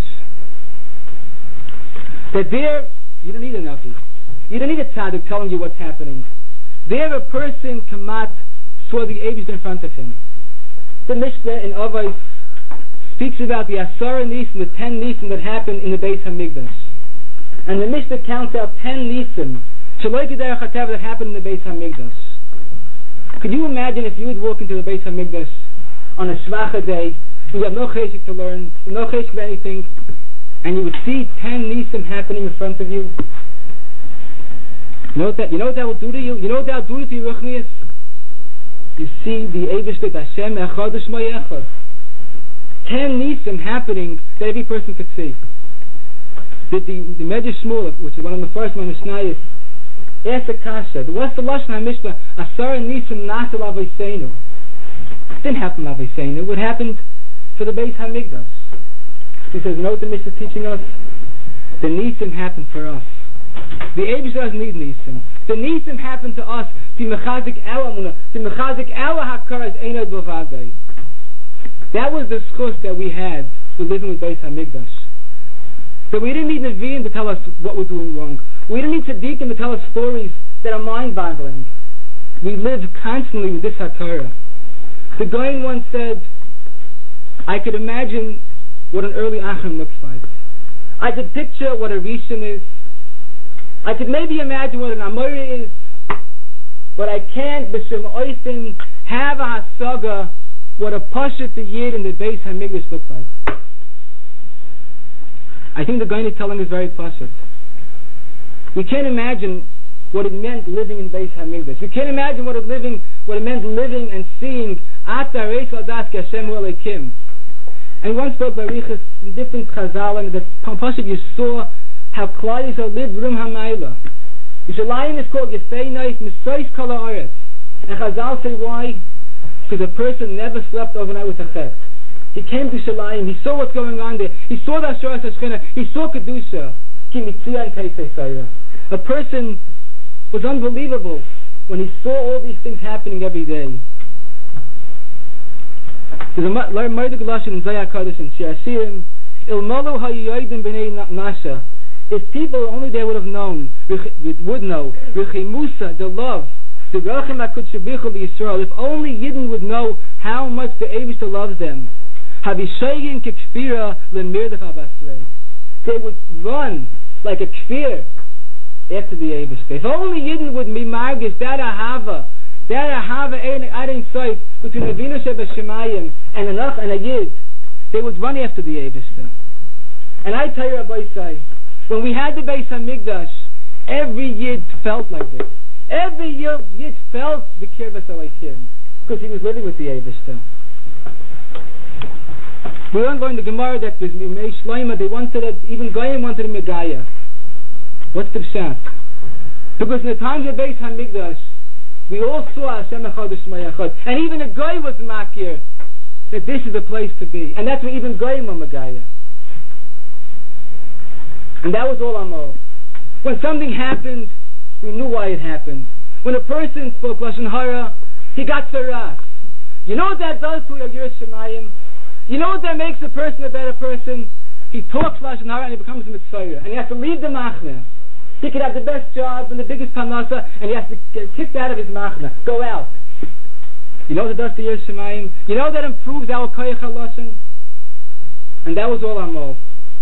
That there, you don't need a Navi. You don't need a tzaddik telling you what's happening. There, a person, Kamat, saw the Eibishter in front of him. The Mishnah in Avos speaks about the Asara Nisim, the 10 Nisim that happened in the Beis HaMikdash. And the Mishnah counts out 10 nisim that happened in the Beis Hamikdash. Could you imagine if you would walk into the Beis Hamikdash on a Shvacha day, you have no cheshik to learn, no cheshik for anything, and you would see 10 nisim happening in front of you? You know what that will do to you? You know what that will do to your ruchnius? You see the Eibishter Hashem Echad U'Shmo Echad. 10 nisim happening that every person could see. The Medrash Shmuel, which is one of the first Mishnayos, asked the Kasha, what's the Lashon HaMishnah? Asar nisim nasel Avosenu. It didn't happen Avosenu. What happened for the Beis Hamikdash? He says, you know what the Mishnah is teaching us? The nisim happened for us. The Eibush doesn't need nisim. The nisim happened to us to mechazik our amunah, to mechazik our hakaras einad b'vadei. That was the schus that we had for living with Beis Hamikdash. That we didn't need Nevi'im to tell us what we're doing wrong. We didn't need tzaddikim to tell us stories that are mind-boggling. We lived constantly with this hakara. The Gaon once said, I could imagine what an early Achim looks like. I could picture what a Rishon is. I could maybe imagine what an Amori is. But I can't, b'shem oisim, have a hasaga what a Pashat Yid in the Beis Hamikdash looks like. I think the Gaon is telling us very Pashat. We can't imagine what it meant living in Beis Hamikdash. We can't imagine what it meant living and seeing Ata Reis Adas Hashem Hu Elokim. And once spoke by Riches in different Chazal, and that Pashat you saw how Klal Yisrael lived Rum Hamayla. Yishalayim is called Yefei Nois Misois Kol Haaretz. And Chazal say why? Because a person never slept overnight with a chet. He came to Shalayim, he saw what's going on there, he saw the Asheras HaShechina, he saw Kedusha. A person was unbelievable when he saw all these things happening every day. There's a Marduk Lashon in Zayah Kaddish in Shir Hashirim, Ilmalu hayoydim b'nei nasha. If people only they would know, Rechi Musa, the love, the Rachem HaKud Shebichu Yisrael, if only Yidden would know how much the Eibishter loves them, Havishayin kekfira lemirdav habasrei. They would run like a kfir after the Eibishter. If only Yidden would be margish that ahava ein soif between Avinu Shebashemayim and a Yid, they would run after the Eibishter. And I tell you, Rabbi Say, when we had the Beis Hamikdash, every Yid felt like this. Every Yid felt the Kirvas Elokim because he was living with the Eibishter. We learned in the Gemara that there's Mimei Shloima, they wanted it, even Goyim wanted a Megaya. What's the pshat? Because in the times of Beis Hamikdash, we all saw Hashem Echad U'Shmo Echad, and even a Goy was makir that this is the place to be, and that's where even Goyim were Megaya. And that was all Amor. When something happened, we knew why it happened. When a person spoke Lashon Hara, he got saras. You know what that does to your Yiras Shamayim? You know what that makes a person a better person? He talks Lashon Hara and he becomes a mitzvah, and he has to leave the machna. He could have the best job and the biggest parnasa, and he has to get kicked out of his machna. Go out. You know what it does to Yiras Shamayim? You know that improves our koyach halashon? And that was all Amol.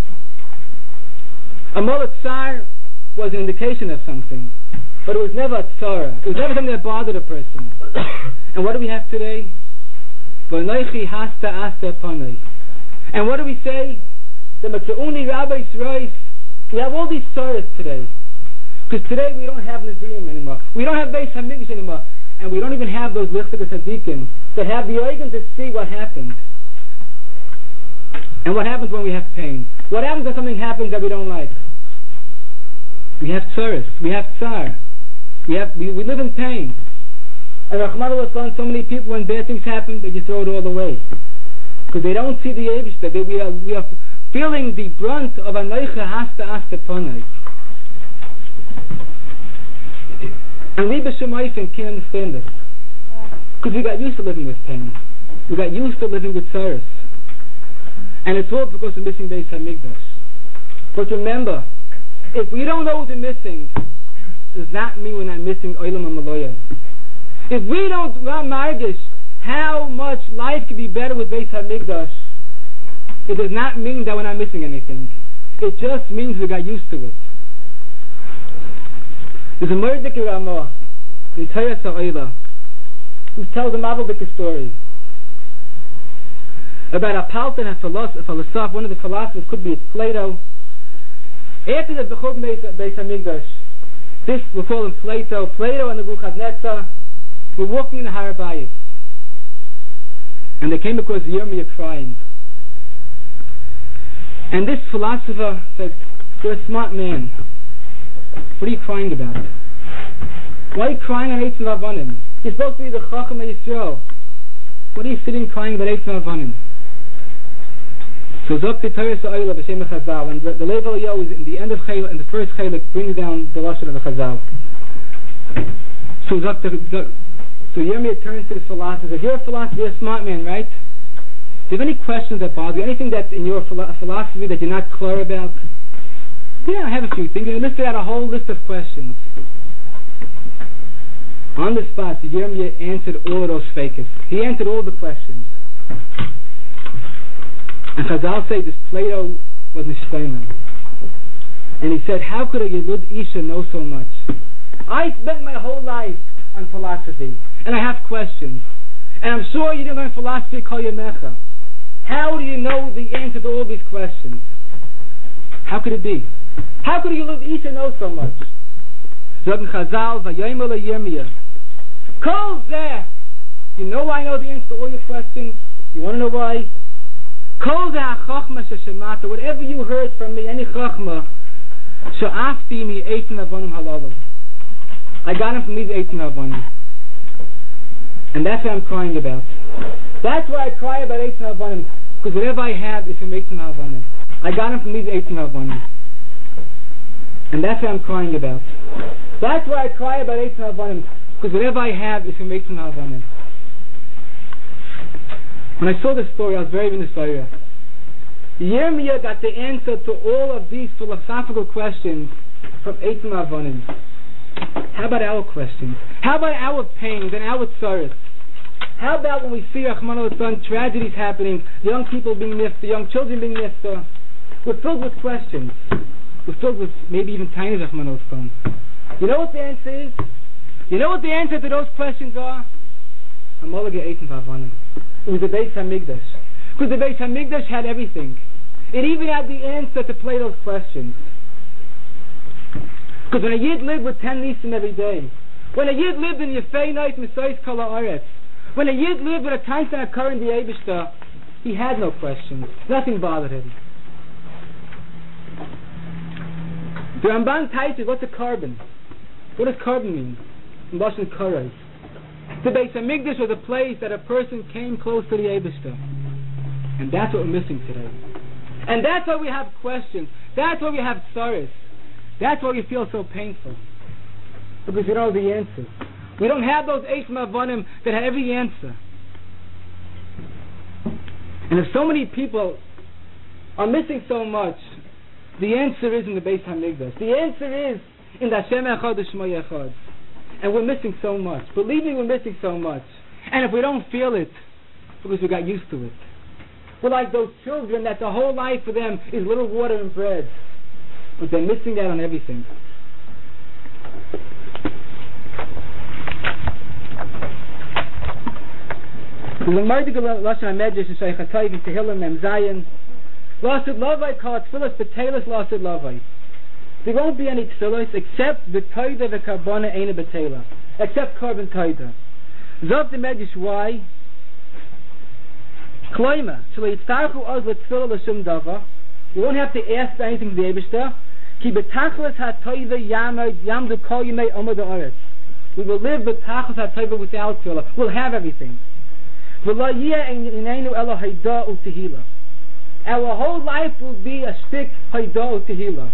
Amol Tsar was an indication of something, but it was never a tzara. It was never something that bothered a person. And what do we have today? And what do we say? The Matzauni Rabbi Yisrois. We have all these tzaras today. Because today we don't have Neziim anymore. We don't have Beis Hamikdash anymore. And we don't even have those Lichtig Tzadikim that have the organ to see what happened. And what happens when we have pain? What happens when something happens that we don't like? We have tzaras. We have tsar. We live in pain. And Rahman al-Aslan, so many people, when bad things happen, they just throw it all away. Because they don't see the Eibishter. We are feeling the brunt of a Noicha Hasta Ponai. And we B'Shemayim can't understand this. Because we got used to living with pain. We got used to living with tzaras. And it's all because we're missing Beis Hamikdash. But remember, if we don't know what we're missing, does not mean we're not missing Olam HaMaloyah. If we don't margish how much life could be better with Beis Hamikdash, it does not mean that we're not missing anything. It just means we got used to it. There's a Mordecai Ramah in Torah Sa'ila who tells a Mavelik story about a Paltan, a philosopher, one of the philosophers, could be Plato. After the Bechur Beis HaMikdash, this we'll call him Plato and the Nebuchadnezzar were walking in the Har HaBayis, and they came across Yirmiyah crying. And this philosopher said, "You're a smart man. What are you crying about? Why are you crying on Eitzim Avanim? You're supposed to be the Chacham of Yisrael. What are you sitting crying about Eitzim Avanim?" So Zok the Torah Sa'ila b'Shem Chazal, and the Lev Eliyahu is in the end of Chayil, in the first Chayil, brings down the Lashon of the Chazal. So Yirmiyah turns to the philosopher. You're a philosopher, you're a smart man, right? Do you have any questions that bother you? Anything that's in your philosophy that you're not clear about? Yeah, I have a few things. You listed out a whole list of questions. On the spot, Yirmiyah answered all of those fakers. He answered all the questions. And Chazal say this Plato was Nishtaimah. And he said, how could a Yelud Isha know so much? I spent my whole life on philosophy, and I have questions. And I'm sure you didn't learn philosophy Kol Yamecha. How do you know the answer to all these questions? How could it be? How could a Yelud Isha know so much? Zog Chazal, Vayomer Yirmiyah. Kol Zeh. You know why I know the answer to all your questions? You want to know why? Kol Zeh HaChochma Sheshemata. Whatever you heard from me, any Chochma, Sha'afti mi Eitzim Avanim Halalu. I got him from these Eitzim Avanim. And that's what I'm crying about. That's why I cry about Eitzim Avanim. Because whatever I have is from Eitzim Avanim. I got him from these Eitzim Avanim. And that's what I'm crying about. That's why I cry about Eitzim Avanim. Because whatever I have is from Eitzim Avanim. When I saw this story, I was very inspired. Yirmiyah got the answer to all of these philosophical questions from Eitzim Avanim. How about our questions? How about our pains and our sorrows? How about when we see Rahman al-San, tragedies happening, young people being nifta, young children being nifta? We're filled with questions. We're filled with maybe even tiny Rahman al-San. You know what the answer is? You know what the answer to those questions are? It was the Beis HaMikdash. Because the Beis HaMikdash had everything. It even had the answer to Plato's questions. Because when a Yid lived with 10 nisim every day, when a Yid lived in Yefei Night Mesayis Kol Haaretz, when a Yid lived with a constant occurrence in the Eibishter, he had no questions. Nothing bothered him. The Ramban teaches, what's a carbon? What does carbon mean? In Lashon Korah. The Beis HaMikdash was a place that a person came close to the Eibishter. And that's what we're missing today. And that's why we have questions. That's why we have sorrows. That's why we feel so painful. Because we don't have the answer. We don't have those Eitzim Avanim that have every answer. And if so many people are missing so much, the answer is in the Beis HaMikdash. The answer is in the Hashem Echad Shmo Echad. And we're missing so much. Believe me, we're missing so much. And if we don't feel it, because we got used to it. We're like those children that the whole life for them is little water and bread. But they're missing out on everything. The Mardigal Lashon HaMedrash in Shaykh HaTayv in Tehillim Mem Zayin. Lasid Lavai called Tfilas B'Teilas Lasid Lavai. There won't be any Tfilas except the Toida the Karbona Eina B'Teila. Except Carbon Toida. Zov the Medrash why? Kloima. Shalei Yitztarchu Oz L'Tfila L'Shum Dava. You won't have to ask for anything to the Eibishter. Ki B'Tachlis HaToida Yamdu Kol Yimei Omad Ha'aretz. We will live B'Tachlis HaToida without Tfilah. We'll have everything. V'lo yeh ineinu elo Haida U'Tehila. Our whole life will be a stick Haida U'Tehila.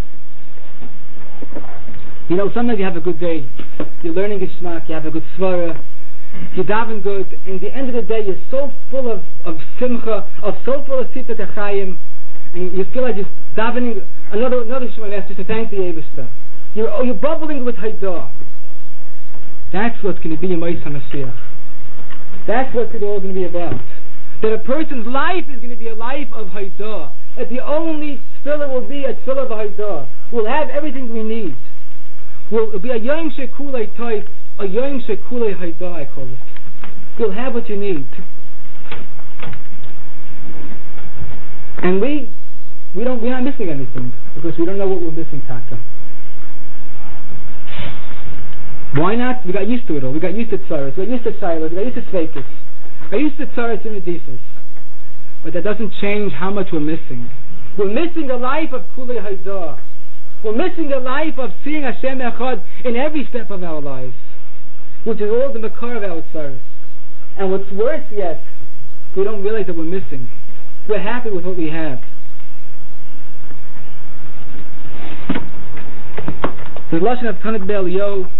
You know, sometimes you have a good day. You're learning Geschmack, you have a good svara, you daven good. In the end of the day, you're so full of simcha, so full of sittat achayim, and you feel like you're davening another Shemona just to thank the Eibishter. You're bubbling with Haidah. That's what's going to be in Moshe HaMashiach. That's what it's all going to be about. That a person's life is going to be a life of Haidah. That the only tefillah will be a tefillah of Haidah. We'll have everything we need. Will be a Yom Shekulei Toiv, a Yom Shekulei Haidah, I call it. You'll have what you need. And we're not missing anything because we don't know what we're missing, Taka. Why not? We got used to it all. We got used to tzaras. We got used to silas. We got used to sveikis. We got used to tzaras and medifas. But that doesn't change how much we're missing. We're missing a life of kulei haidah. We're missing a life of seeing Hashem Echad in every step of our lives, which is all the makar of our tzaras. And what's worse yet, we don't realize that we're missing. We're happy with what we have. The lashon of Tanit Be'Eliyahu.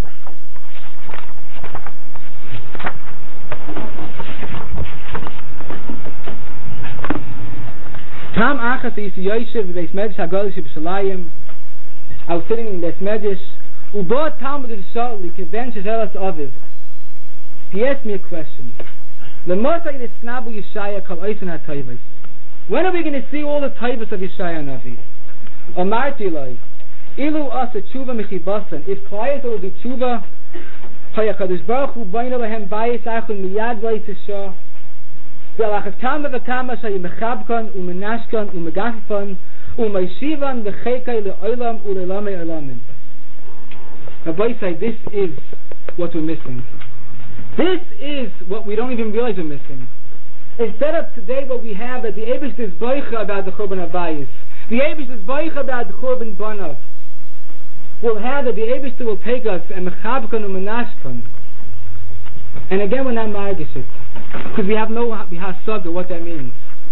Tam achas isi yoshev v'beis medrash hagolish b'Shalayim. I was sitting in Beis Medrash. Ubo Talmud Sha'uli keven shezelas aviv. He asked me a question. L'mosay nisnabu Yeshaya kol oisin ha'toivos. When are we going to see all the toivos of Yeshaya Navi? Amarti loi. Ilu asa tshuva mechibasan. If quiet there will be tshuva, Hayakadosh Baruch Hu boino lehem bayis achun miyad v'yisishah. Ve'alachakam v'kama shayi mechabkan u'menashkan u'megafifan u'meishivan v'cheikai le'olam u'le'lamei olamin. Rabbi say this is what we're missing. This is what we don't even realize we're missing. Instead of today what we have, that the Eibush is boicha about the Churban Habayis, the Eibush is boicha about the Churban Banav, we'll have that the Eibush will take us and mechabkan u'menashkan. And again we're not margish it, because we have no hasaga what that means.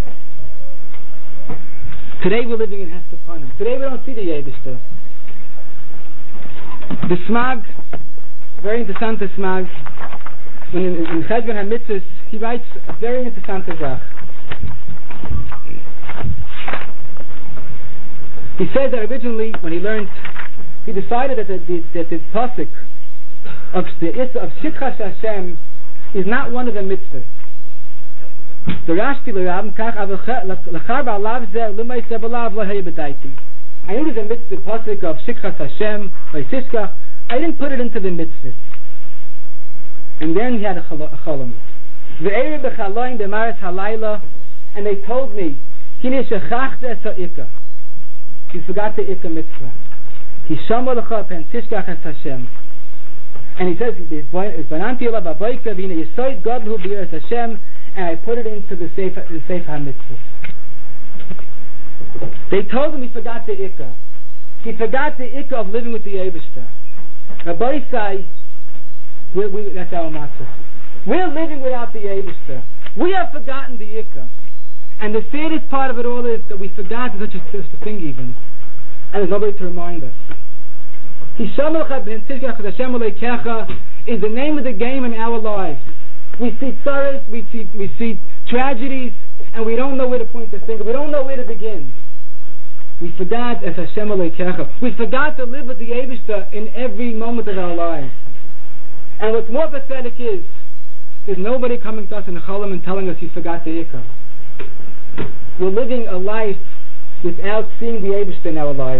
Today we're living in Hester Panim. Today we don't see the Eibush. The Smag, very interesting Smag, when in Cheshvan HaMitzvahs, he writes a very interesting zach. He said that originally, when he learned, he decided that the pasuk of Shitchas Hashem is not one of the mitzvahs. The Rashbi l'Rabim kach l'char ba'alav zeh l'may sebalav l'haya b'daiti. I knew there's a mitzvah pasuk of Shitchas Hashem by Sishkach. I didn't put it into the mitzvahs. And then he had a chalom. Ve'eri b'chaloim b'maris halayla, and they told me, Hine shechachta es ha'ikah. You forgot the ikah mitzvah. He shama l'cha pen tishkach es Hashem. And he says, Bananti ela b'aboika v'hine yisoid godlu b'yiras Hashem, and I put it into the Sefer HaMitzvah. They told him he forgot the ikah. He forgot the ikah of living with the Eibishter. Rabbi say, that's our matzah. We're living without the Eibishter. We have forgotten the ikah. And the saddest part of it all is that we forgot such a thing even. And there's nobody to remind us. Is the name of the game in our lives. We see sorrows, we see tragedies, and we don't know where to point the finger. We don't know where to begin. We forgot as Hashem Aleikecha. We forgot to live with the Eibishter in every moment of our lives. And what's more pathetic is, there's nobody coming to us in the Cholam and telling us you forgot the Ikah. We're living a life without seeing the Eibishter in our lives.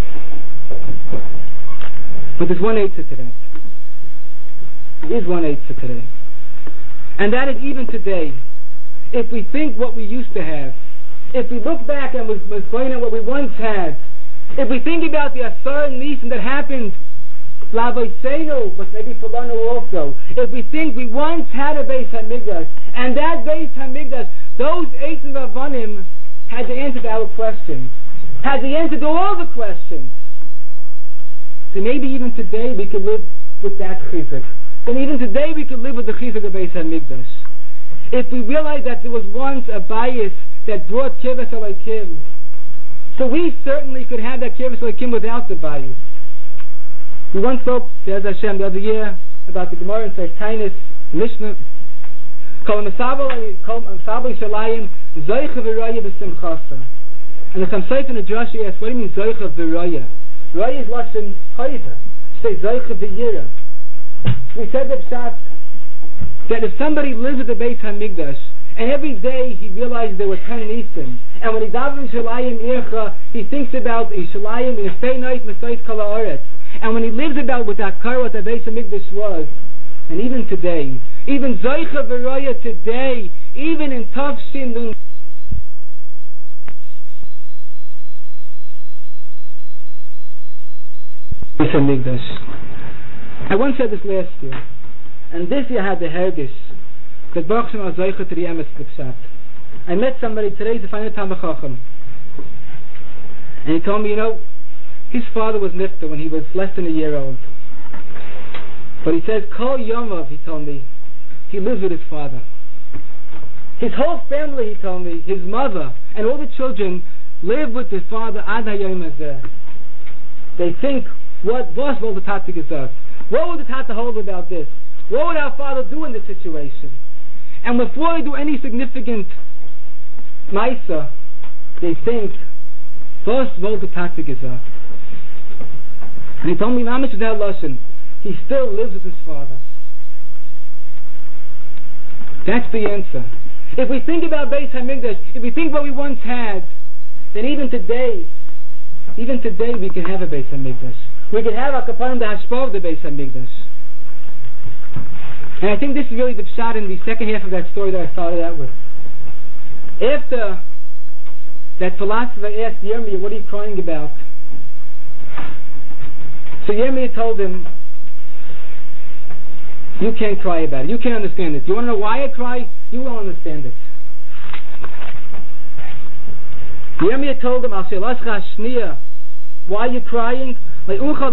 But there's one answer to that. There is one answer to that. And that is even today, if we think what we used to have, if we look back and was going at what we once had, if we think about the Asar and Nisan that happened, Lavoisenu, but maybe for Lanu also, if we think we once had a Beis HaMikdash, and that Beis HaMikdash, those Eitzim Avanim had the answer to our questions, had the answer to all the questions. So maybe even today we could live with that chizuk. And even today we could live with the chizuk of Beis HaMikdash. If we realize that there was once a bias that brought Kibbutz Elokim, so we certainly could have that Kibbutz Elokim without the bias. We once spoke, there's Hashem, the other year, about the Gemara in Seif Tainis, Mishnah. Kol Masabal Shalayim, Zoicha V'Roya B'Simchasa. And the Chamseif in the Joshua asks, what do you mean Zoicha V'Roya? Roya is Lashon Hoiva. Say Zoicha V'Yira. We said that if somebody lives at the Beis HaMikdash, and every day he realizes there were 10 Nisim, and when he daven Shalayim Ircha, he thinks about Shalayim Yefei Noit Mesois Kol Haaretz, And when he lives about what that Kar, what the Beis HaMikdash was, and even today, even Zoicha V'Roya today, even in Tafshin Nun Beis HaMikdash. I once said this last year, and this year I had the Hergish that Baruch Shem Zoicha to the Emes Kipshat. I met somebody today to find a Talmid Chacham, and he told me, his father was nifter when he was less than a year old. But he says, Kol Yomov, he told me, he lives with his father. His whole family, he told me, his mother, and all the children live with his father ad hayom hazeh. They think, what will the Tata gesagt? What would the Tata hold about this? What would our father do in this situation? And before they do any significant Maisa, they think, was will the Tata gesagt? And he told me, Mamish without Lashon, he still lives with his father. That's the answer. If we think about Beis HaMikdash, if we think what we once had, then even today we can have a Beis HaMikdash. We can have a kapanim the hashpah of the Beis HaMikdash. And I think this is really the pshat in the second half of that story that I started out with. After that philosopher asked Yirmiyah, what are you crying about? So Yirmiyah told him, you can't cry about it. You can't understand it. You want to know why I cry? You won't understand it. Yirmiyah told him, why are you crying? He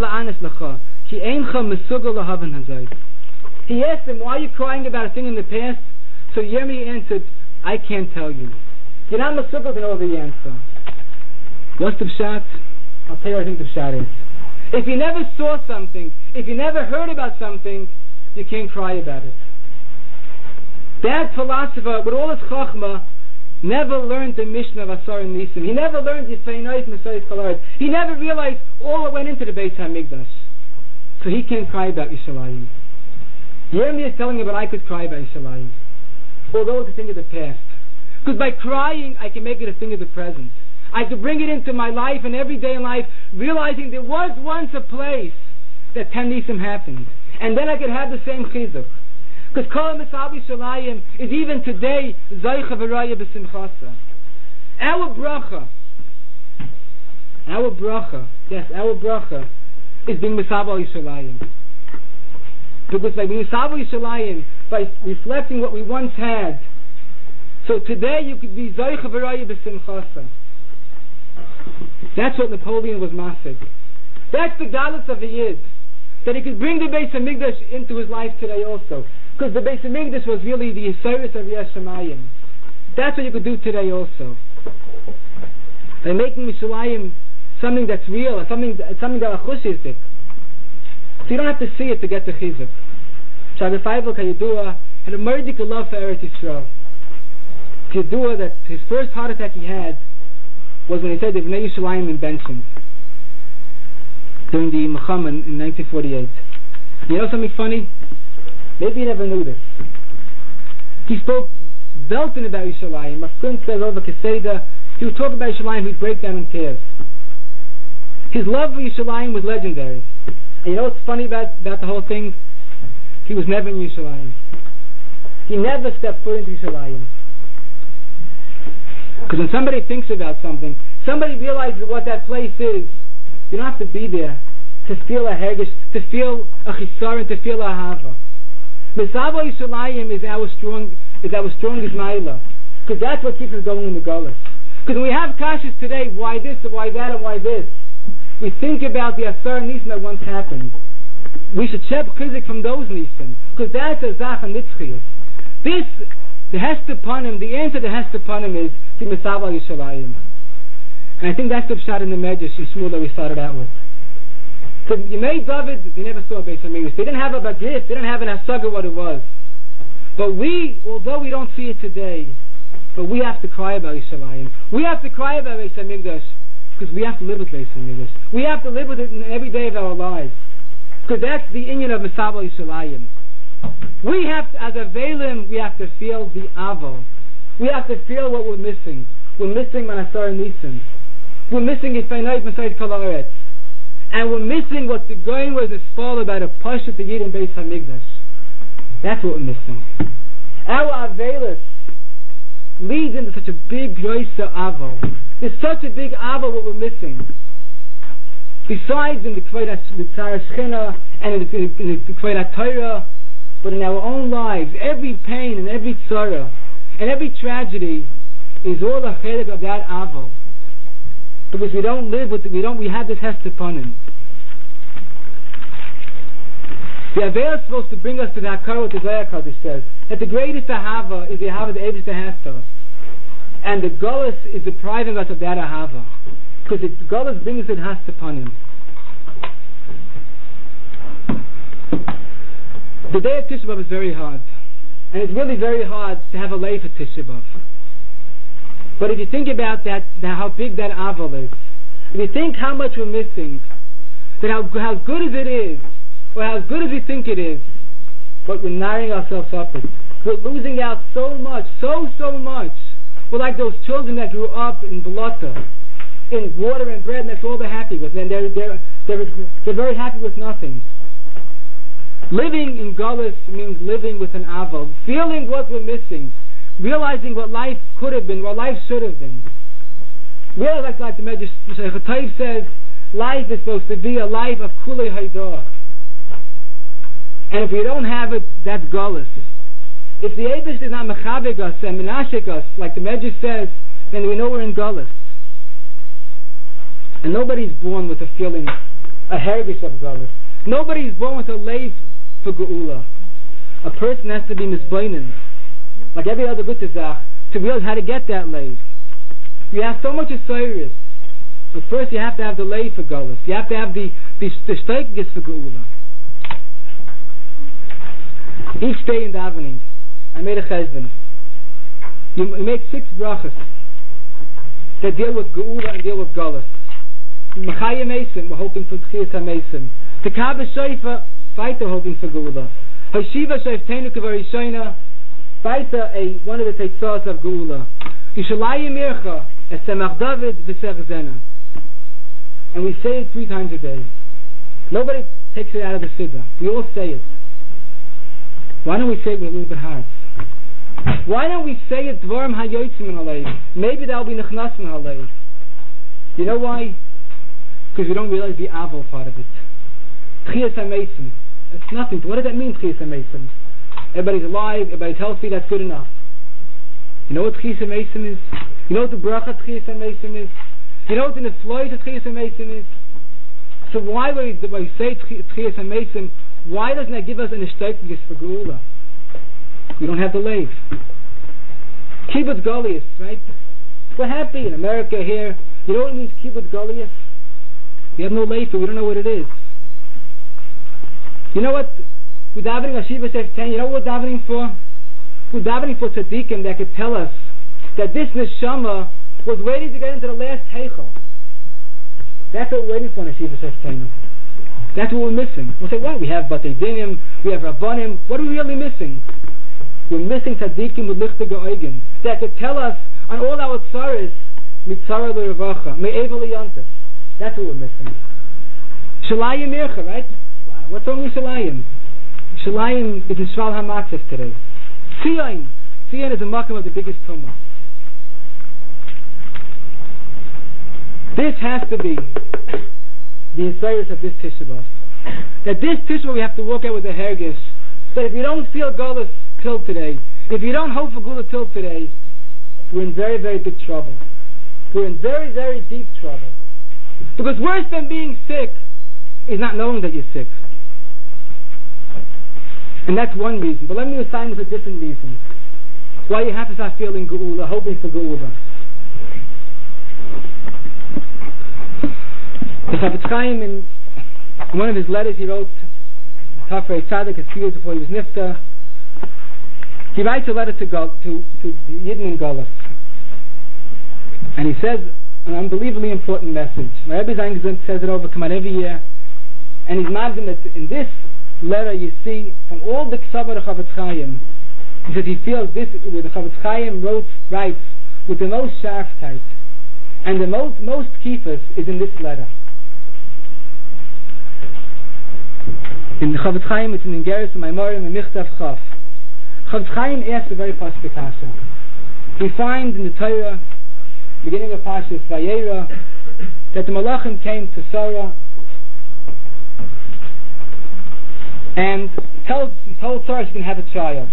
asked him, why are you crying about a thing in the past? So Yirmiyah answered, I can't tell you. You're not mesugel to know the answer. What's the pshat? I'll tell you what I think the pshat is. If you never saw something, if you never heard about something, you can't cry about it. That philosopher, with all his chachma, never learned the Mishnah of Asar and Nisim. He never learned Yisrael Mesayis Kalaret. He never realized all that went into the Beis HaMikdash. So he can't cry about Yishalayim. Yirmiyah is telling him, but I could cry about Yishalayim. Although it's a thing of the past. Because by crying, I can make it a thing of the present. I could bring it into my life and everyday life, realizing there was once a place that Ten Nisim happened. And then I could have the same chizuk. Because Kol Misav Yishalayim is even today Zoicha V'Raya B'Simchasa. Our bracha is being Misav Yishalayim. Because by being Misav Yishalayim, by reflecting what we once had, so today you could be Zoicha V'Raya B'Simchasa. That's what Napoleon was masig. That's the galus of the Yid. That he could bring the Beis HaMikdash into his life today also. Because the Beis HaMikdash was really the service of Yesh Shamayim. That's what you could do today also. By making Mishalayim something that's real, something that achushizik. So you don't have to see it to get the chizuk. Shabbat Feivel Kayadua had a murdical love for Eretz Yisrael. Yadua, that his first heart attack he had was when he said the Bnei Yishalayim in Benson during the Mechaman in 1948. You know something funny? Maybe you never knew this. He spoke Velton about Yishalayim. My friend says over Keseda, he would talk about Yishalayim, he'd break down in tears. His love for Yishalayim was legendary. And you know what's funny about the whole thing? He was never in Yishalayim. He never stepped foot into Yishalayim. Because when somebody thinks about something, somebody realizes what that place is, you don't have to be there to feel a hergish, to feel a chisaron, to feel a hava. Misava Yishalayim is our strongest ma'ila, because that's what keeps us going in the gullus. Because when we have kashas today, why this, and why that, and why this, we think about the Asar Nisim that once happened. We should check chizik from those Nisim, because that's a zach and nitzchias. This, the Hester Panim, the answer to Hester Panim is the Misava Yishalayim. And I think that's the pshat in the Medrash Yishmul that we started out with. So Yemei David, they never saw a Beis HaMikdash. They didn't have a bagif, they didn't have an hasaga what it was. But we, although we don't see it today, but we have to cry about Yishalayim. We have to cry about Beis HaMikdash because we have to live with Beis HaMikdash. We have to live with it in every day of our lives. Because that's the inyan of Misava Yishalayim. We have to, as a Velim, we have to feel the Aval. We have to feel what we're missing. We're missing Manasar Nisim. We're missing Yisrael Mesayis Kol Haaretz. And we're missing what the Goyim was spoiled about a Pashat the Yid in Beis HaMikdash. That's what we're missing. Our Avelis leads into such a big Groisa Avo. There's such a big Avo what we're missing. Besides in the Kvod HaSchina and in the Kvod HaTorah, but in our own lives, every pain and every tzara and every tragedy is all a chelik of that Avo. Because we don't live with we have this hest upon him. The Aveil is supposed to bring us to the Hakar, what the Zohar Kodesh says, that the greatest Ahava is the Ahava the Eibush Hester. And the Gullus is depriving us of that Ahava. Because the Gullus brings it hast upon him. The day of Tisha B'Av is very hard. And it's really very hard to have a lay for Tisha B'Av. But if you think about that, how big that Aval is, if you think how much we're missing, that how good as it is, or how good as we think it is, but we're narrowing ourselves up it. We're losing out so much, so much. We're like those children that grew up in Balata, in water and bread, and that's all they're happy with, and they're very happy with nothing. Living in Gullus means living with an Aval, feeling what we're missing, realizing what life could have been, what life should have been. Realize, like the Medrash Shaykh says, life is supposed to be a life of Kulei Haidor. And if we don't have it, that's Gullus. If the Eibush is not Mechabeg us and Menashik us, like the Medrash says, then we know we're in Gullus. And nobody's born with a feeling, a hergish of Gullus. Nobody's born with a leiv for Geula. A person has to be misbeinen, like every other good Zach, to realize how to get that leiv. You have so much Osiris, but first you have to have the leiv for Gullus. You have to have the shtoikis for Geula. Each day in davening, I made a cheshbon. You make 6 brachas that deal with Geula and deal with Gullus. Mechayim Mesim, we're hoping for Tchias HaMesim. Tekabah Shaifa, weiter hoping for Geula. Hashiva Shaiftenu Kavarishayna, weiter one of the Teitzahs of Geula. Yishalayim Mircha, Esemach David, V'sech Zena. And we say it 3 times a day. Nobody takes it out of the Siddur. We all say it. Why don't we say it with a little bit hard? Why don't we say it Dvarim HaYotzim in Haleiv? Maybe that'll be Nechnas in Haleiv. You know why? Because we don't realize the Aval part of it. Tchias HaMesim. It's nothing. What does that mean, Tchias HaMesim? Everybody's alive, everybody's healthy, that's good enough. You know what Tchias HaMesim is? You know what the Bracha Tchias HaMesim is? You know what the Neflois of Tchias HaMesim is? So why when we say Tchias HaMesim, why doesn't that give us an Ishtaikis for Geula? We don't have the leiv. Kibbutz Goliath, right? We're happy in America here. You know what it means, Kibbutz Goliath? We have no leiv, we don't know what it is. You know what? We're davening Hashiva Shef 10. You know what we're davening for? We're davening for tzaddikim that could tell us that this neshama was waiting to get into the last heichel. That's what we're waiting for in Hashiva Shef 10. That's what we're missing. We'll say, well, we have Batei Dinim, we have Rabbanim. What are we really missing? We're missing tzaddikim with lichte geoigen that could tell us on all our tzaris, mitzara l'revacha, me'eva l'yantas. That's what we're missing. Shalayim Mircha, right? What's wrong with Shalayim? Shalayim is in Shval HaMatzef today. Tzion is the makam of the biggest tumah. This has to be the inspiration of this Tisha B'Av. That this Tisha B'Av we have to walk out with a hergish. That if you don't feel Gullus till today, if you don't hope for Geula till today, we're in very, very big trouble. We're in very, very deep trouble. Because worse than being sick is not knowing that you're sick. And that's one reason. But let me assign with a different reason. Why you have to start feeling Geula, hoping for Geula. The Chafetz Chaim, in one of his letters he wrote, Tafrei Tzaddik, a few years before he was Nifta, he writes a letter to Yidden in Gullus. And he says an unbelievably important message. Rabbi Zangzim says it over Kaman every year. And he's maddened that in this letter you see from all the Ksavar of Chafetz Chaim, he says he feels this, where the Chafetz Chaim writes with the most sharpkeit. And the most kifas is in this letter. In the Chofetz Chaim, it's in Ingeris and Maimorim and Michtav Chaf. Chofetz Chaim asks a very pasuk kasha. We find in the Torah, beginning of Parshas Vayera, that the Malachim came to Sarah and told Sarah she can have a child.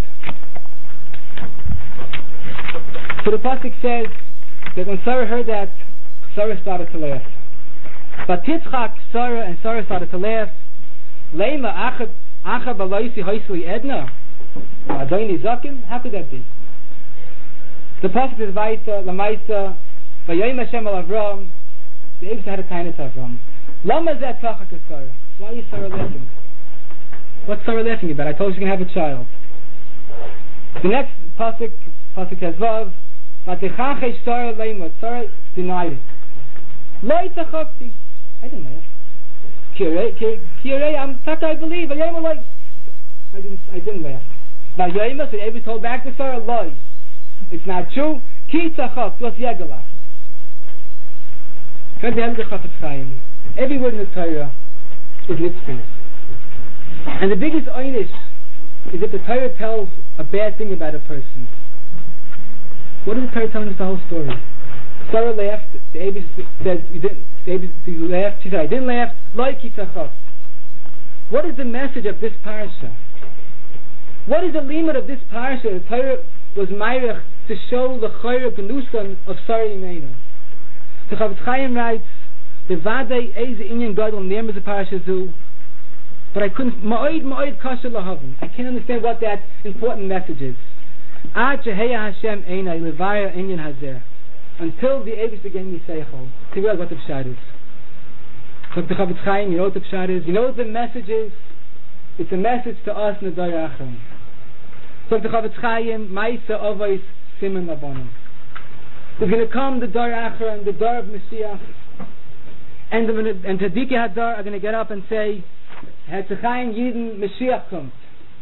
So the pasuk says that when Sarah heard that, Sarah started to laugh. But Titzchak Sarah, and Sarah started to laugh. Leima acha baloisi hoisli edna adoni zakim. How could that be? The pasuk is weiter lamaisa vayayim Hashem al Avram. The Eibus had a tainus Avram. Lama zeh tzachak Sarah. Why is Sarah laughing? What's Sarah laughing about? I told you she can have a child. The next pasuk has vav. Vatichachesh Sarah leima. Sarah denied it. Loi tzachakti. I didn't laugh. Kirei, I believe. I didn't laugh. Vayayim, so the Eibus told back to Sarah, loi. It's not true. Ki tzachak. What's yegelach? Every word in the Torah is mitzvah. And the biggest einish is if the Torah tells a bad thing about a person. What is the Torah telling us the whole story? Sarah laughed. The Eibus said, you laughed. She said, I didn't laugh. Like Yitzchak. What is the message of this parasha? What is the limit of this parasha? The Torah was Meirach to show the Chayra Genusan of Sarah Imenu. The Chofetz Chaim writes, the Vadei Eze Inyan Gadol name is the parasha zu, but I couldn't. Ma'oid kasha lahavim. I can't understand what that important message is. Ad sheheya Hashem einai levaya Inyan hazer. Until the Eibus gave me seichel to realize what the pshat is. So the Chofetz Chaim, you know what the pshat is. You know what the message is. It's a message to us in the Dor Achron. So the Chofetz Chaim, Ma'isa Avos Siman Labonim. There's going to come the Dor Achron, the Dor of Mashiach, and Tzadikei Hador are going to get up and say, Hetzachayim Yidin Mashiach kommt.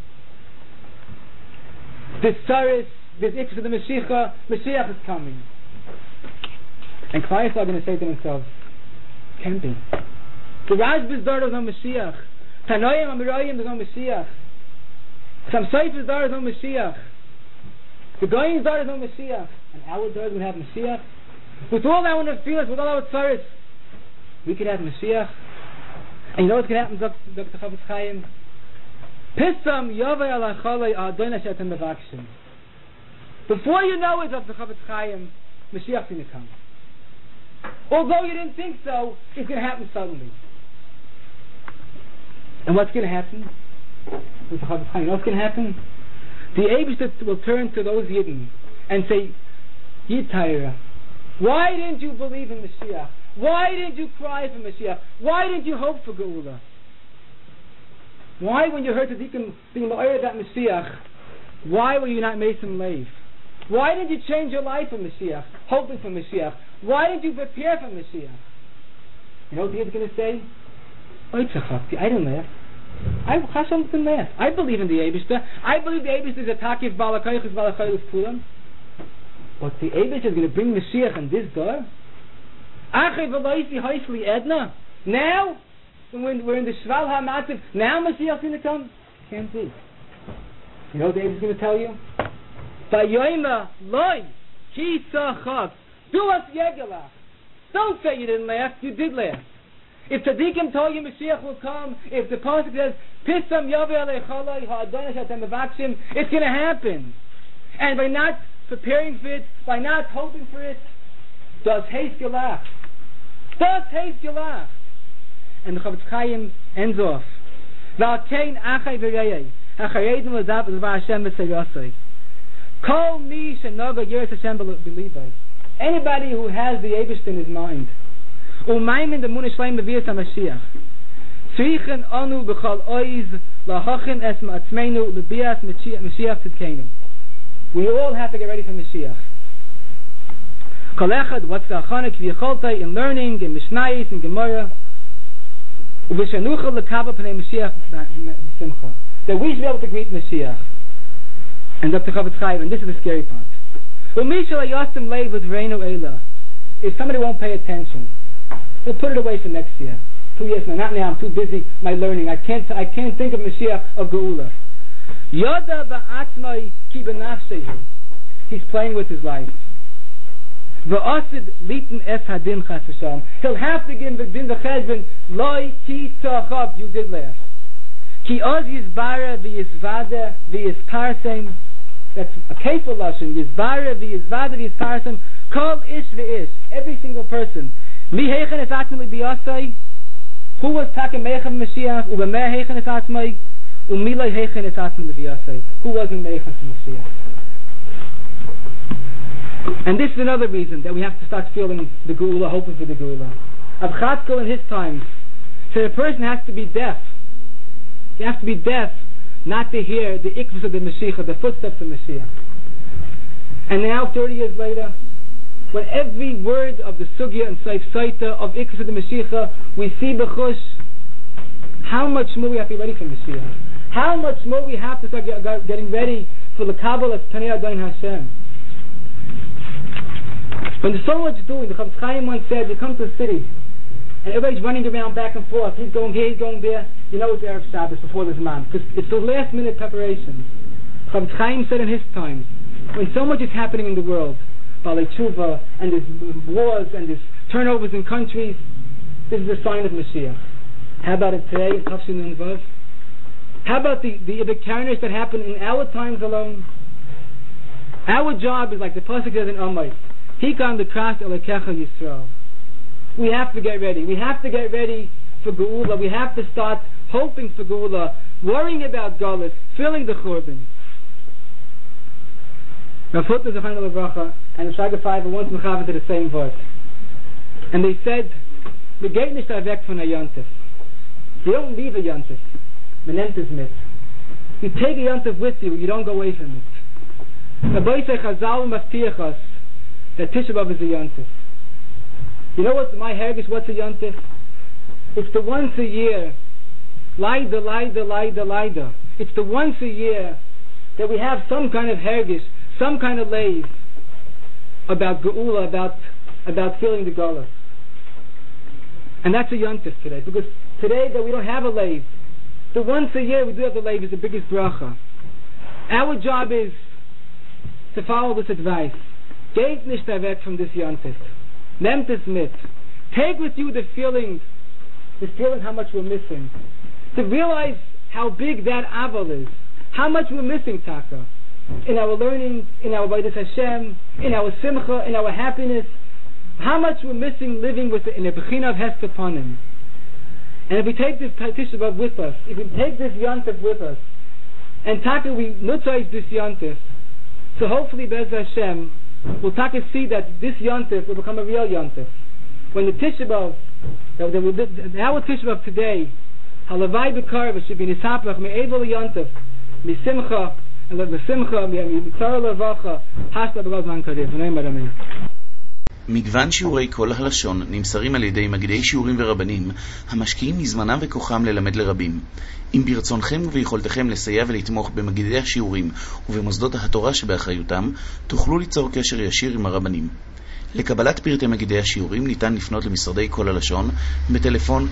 This Saris, this Ikshah of the Mashiach is coming. And Klai are going to say to themselves, can't be. The Rashbi's Dor is no Mashiach. Tanoim Amirayim is no Mashiach. Some Seif's Dor is no Mashiach. The Goyim's Dor is no Mashiach. And our Dor is going to have Mashiach. With all our feelings, with all our tzaris, we could have Mashiach. And you know what's going to happen, Dr. Chofetz Chaim? Pisam Yavai ala Chalei Adonai Shetem Mevakshim. Before you know it, Dr. Chofetz Chaim, Mashiach's going to come. Although you didn't think so, it's going to happen suddenly. And what's going to happen? Dr. Chofetz Chaim, you know what's going to happen? The Eibus will turn to those Yidden and say, Yitayra, why didn't you believe in Mashiach? Why didn't you cry for Mashiach? Why didn't you hope for Geula? Why, when you heard Tzaddikim being lo'er that Mashiach, why were you not Mason Lev? Why didn't you change your life for Mashiach, hoping for Mashiach? Why didn't you prepare for Mashiach? You know what he's going to say? I didn't laugh. Hashem didn't laugh. I believe in the Eibishter. I believe the Eibishter is a Takif Balakaychus Balakaychus Pulam. But the Eibishter is going to bring Mashiach in this door. Now, when we're in the Shval HaMatziv, now Mashiach's going to come? Can't be. You know what the Eibishter is going to tell you? Vayoyma loy ki tzachak. Do us yegelach. Don't say you didn't laugh. You did laugh. If Tzaddikim told you Mashiach will come, if the pasuk says Pisam Yavei alei Chalei Ha'adonai Shetem Mevakshim, it's going to happen. And by not preparing for it, by not hoping for it, does haste gelach. Does haste gelach. And the Chofetz Chaim ends off. V'alkein achai v'reyei hacharedim l'zav l'var Hashem v'seirasei. Kol mi shenoga yiras Hashem b'libay. Anybody who has the Eibishter in his mind, u'maymin the munishleim b'vias HaMashiach, tzrichen anu b'chol oiz lahochen es ma'atzmeinu l'bias Mashiach tzidkeinu. We all have to get ready for Mashiach. Kol echad, what's the achana k'v'yacholtai in learning, in Mishnayos, in Gemara, u'v'shanucha l'kava p'nei Mashiach b'simcha. That we should be able to greet Mashiach. And Dr. Chofetz Chaim, and this is the scary part. If somebody won't pay attention, we'll put it away for next year. 2 years from now. Not now, I'm too busy my learning. I can't think of Mashiach of Geula. Yoda ba'atzmai ki b'nafshehu. He's playing with his life. V'asid litin es hadin chas v'shalom. He'll have to give the din v'cheshbon loy ki tzachab. You did laugh. Ki oz yizbara v'yizvada v'yizparsem. That's a kefil lashon. Yizbara v'yizvada v'yizparsem. Kol ish v'ish. Every single person. Mi heichen es atzmai b'yasai. Who was taken meichem Mashiach? Ubameh heichen es atzmai. Umilay heichen es atzmai b'yasai. Who wasn't meichem Mashiach? And this is another reason that we have to start feeling the Geula, hoping for the Geula. Abchatzkel in his times said a person has to be deaf. You have to be deaf not to hear the ikvus of the Mashiach, the footsteps of Mashiach. And now, 30 years later, when every word of the Sugya and Seif Saita of ikvus of the Mashiach, we see b'chush, how much more we have to be ready for Mashiach. How much more we have to start getting ready for the Kabbalah of Tanei Adon Hashem. When there's so much doing, the Chavetz Chaim once said, you come to a city, and everybody's running around back and forth, he's going here, he's going there, you know it's Erev Shabbos before the Zman, because it's the last minute preparations. Chavetz Chaim said in his times, when so much is happening in the world, Balei Tshuva, and there's wars, and there's turnovers in countries, this is a sign of Mashiach. How about it today, in Tafshin and Vav? How about the carnage that happened in our times alone? Our job is like the pasuk says in Amay, Hikam dekras elekecha Yisrael. We have to get ready. We have to get ready for Geula. We have to start hoping for Geula, worrying about Galus, feeling the Churban. Rav Hutner Zechariah Levracha and the Shraga 5 were once mechaven to the same verse. And they said, "We geht nicht weg von a Yontif. You don't leave a Yontif. Menent is mit. You take a Yontif with you. You don't go away from it." Rabbi say Chazal maftiach us that Tisha B'Av is a Yontif. You know what my hergish? What's a Yontif? It's the once a year. Laida. It's the once a year that we have some kind of hergish, some kind of lave about Geula, about feeling the Galus. And that's a Yontif today, because today that we don't have a lave. The once a year we do have the lave is the biggest bracha. Our job is to follow this advice. Geht nicht weg from this Yontif. Nehmt es mit. Take with you the feeling how much we're missing. To realize how big that aval is. How much we're missing, Taka. In our learning, in our B'Adas Hashem, in our simcha, in our happiness. How much we're missing living in a Bechina of Hesed upon him. And if we take this Tisha B'Av with us, if we take this Yontif with us, and Taka we nutzaiz this Yontif, so hopefully B'Adas Hashem we'll see that this Yontif will become a real Yontif. When the Tisha B'Av, our Tisha B'Av today, Halavai B'Karva should be Nisapach Me'evel Yontif, Misimcha, and L'Simcha, Mitzara L'Vacha, Hashla B'Gaz Man Kadev. מגוון שיעורי כל הלשון נמסרים על ידי מגידי שיעורים ורבנים המשקיעים מזמנם וכוחם ללמד לרבים. אם ברצונכם וביכולתכם לסייע ולתמוך במגידי השיעורים ובמוסדות התורה שבאחריותם, תוכלו ליצור קשר ישיר עם הרבנים. לקבלת פרטי מגידי השיעורים ניתן לפנות למשרדי כל הלשון בטלפון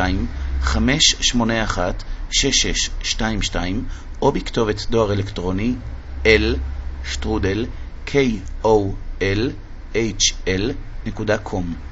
02-581-6622 או בכתובת דואר אלקטרוני l@kol.hl.com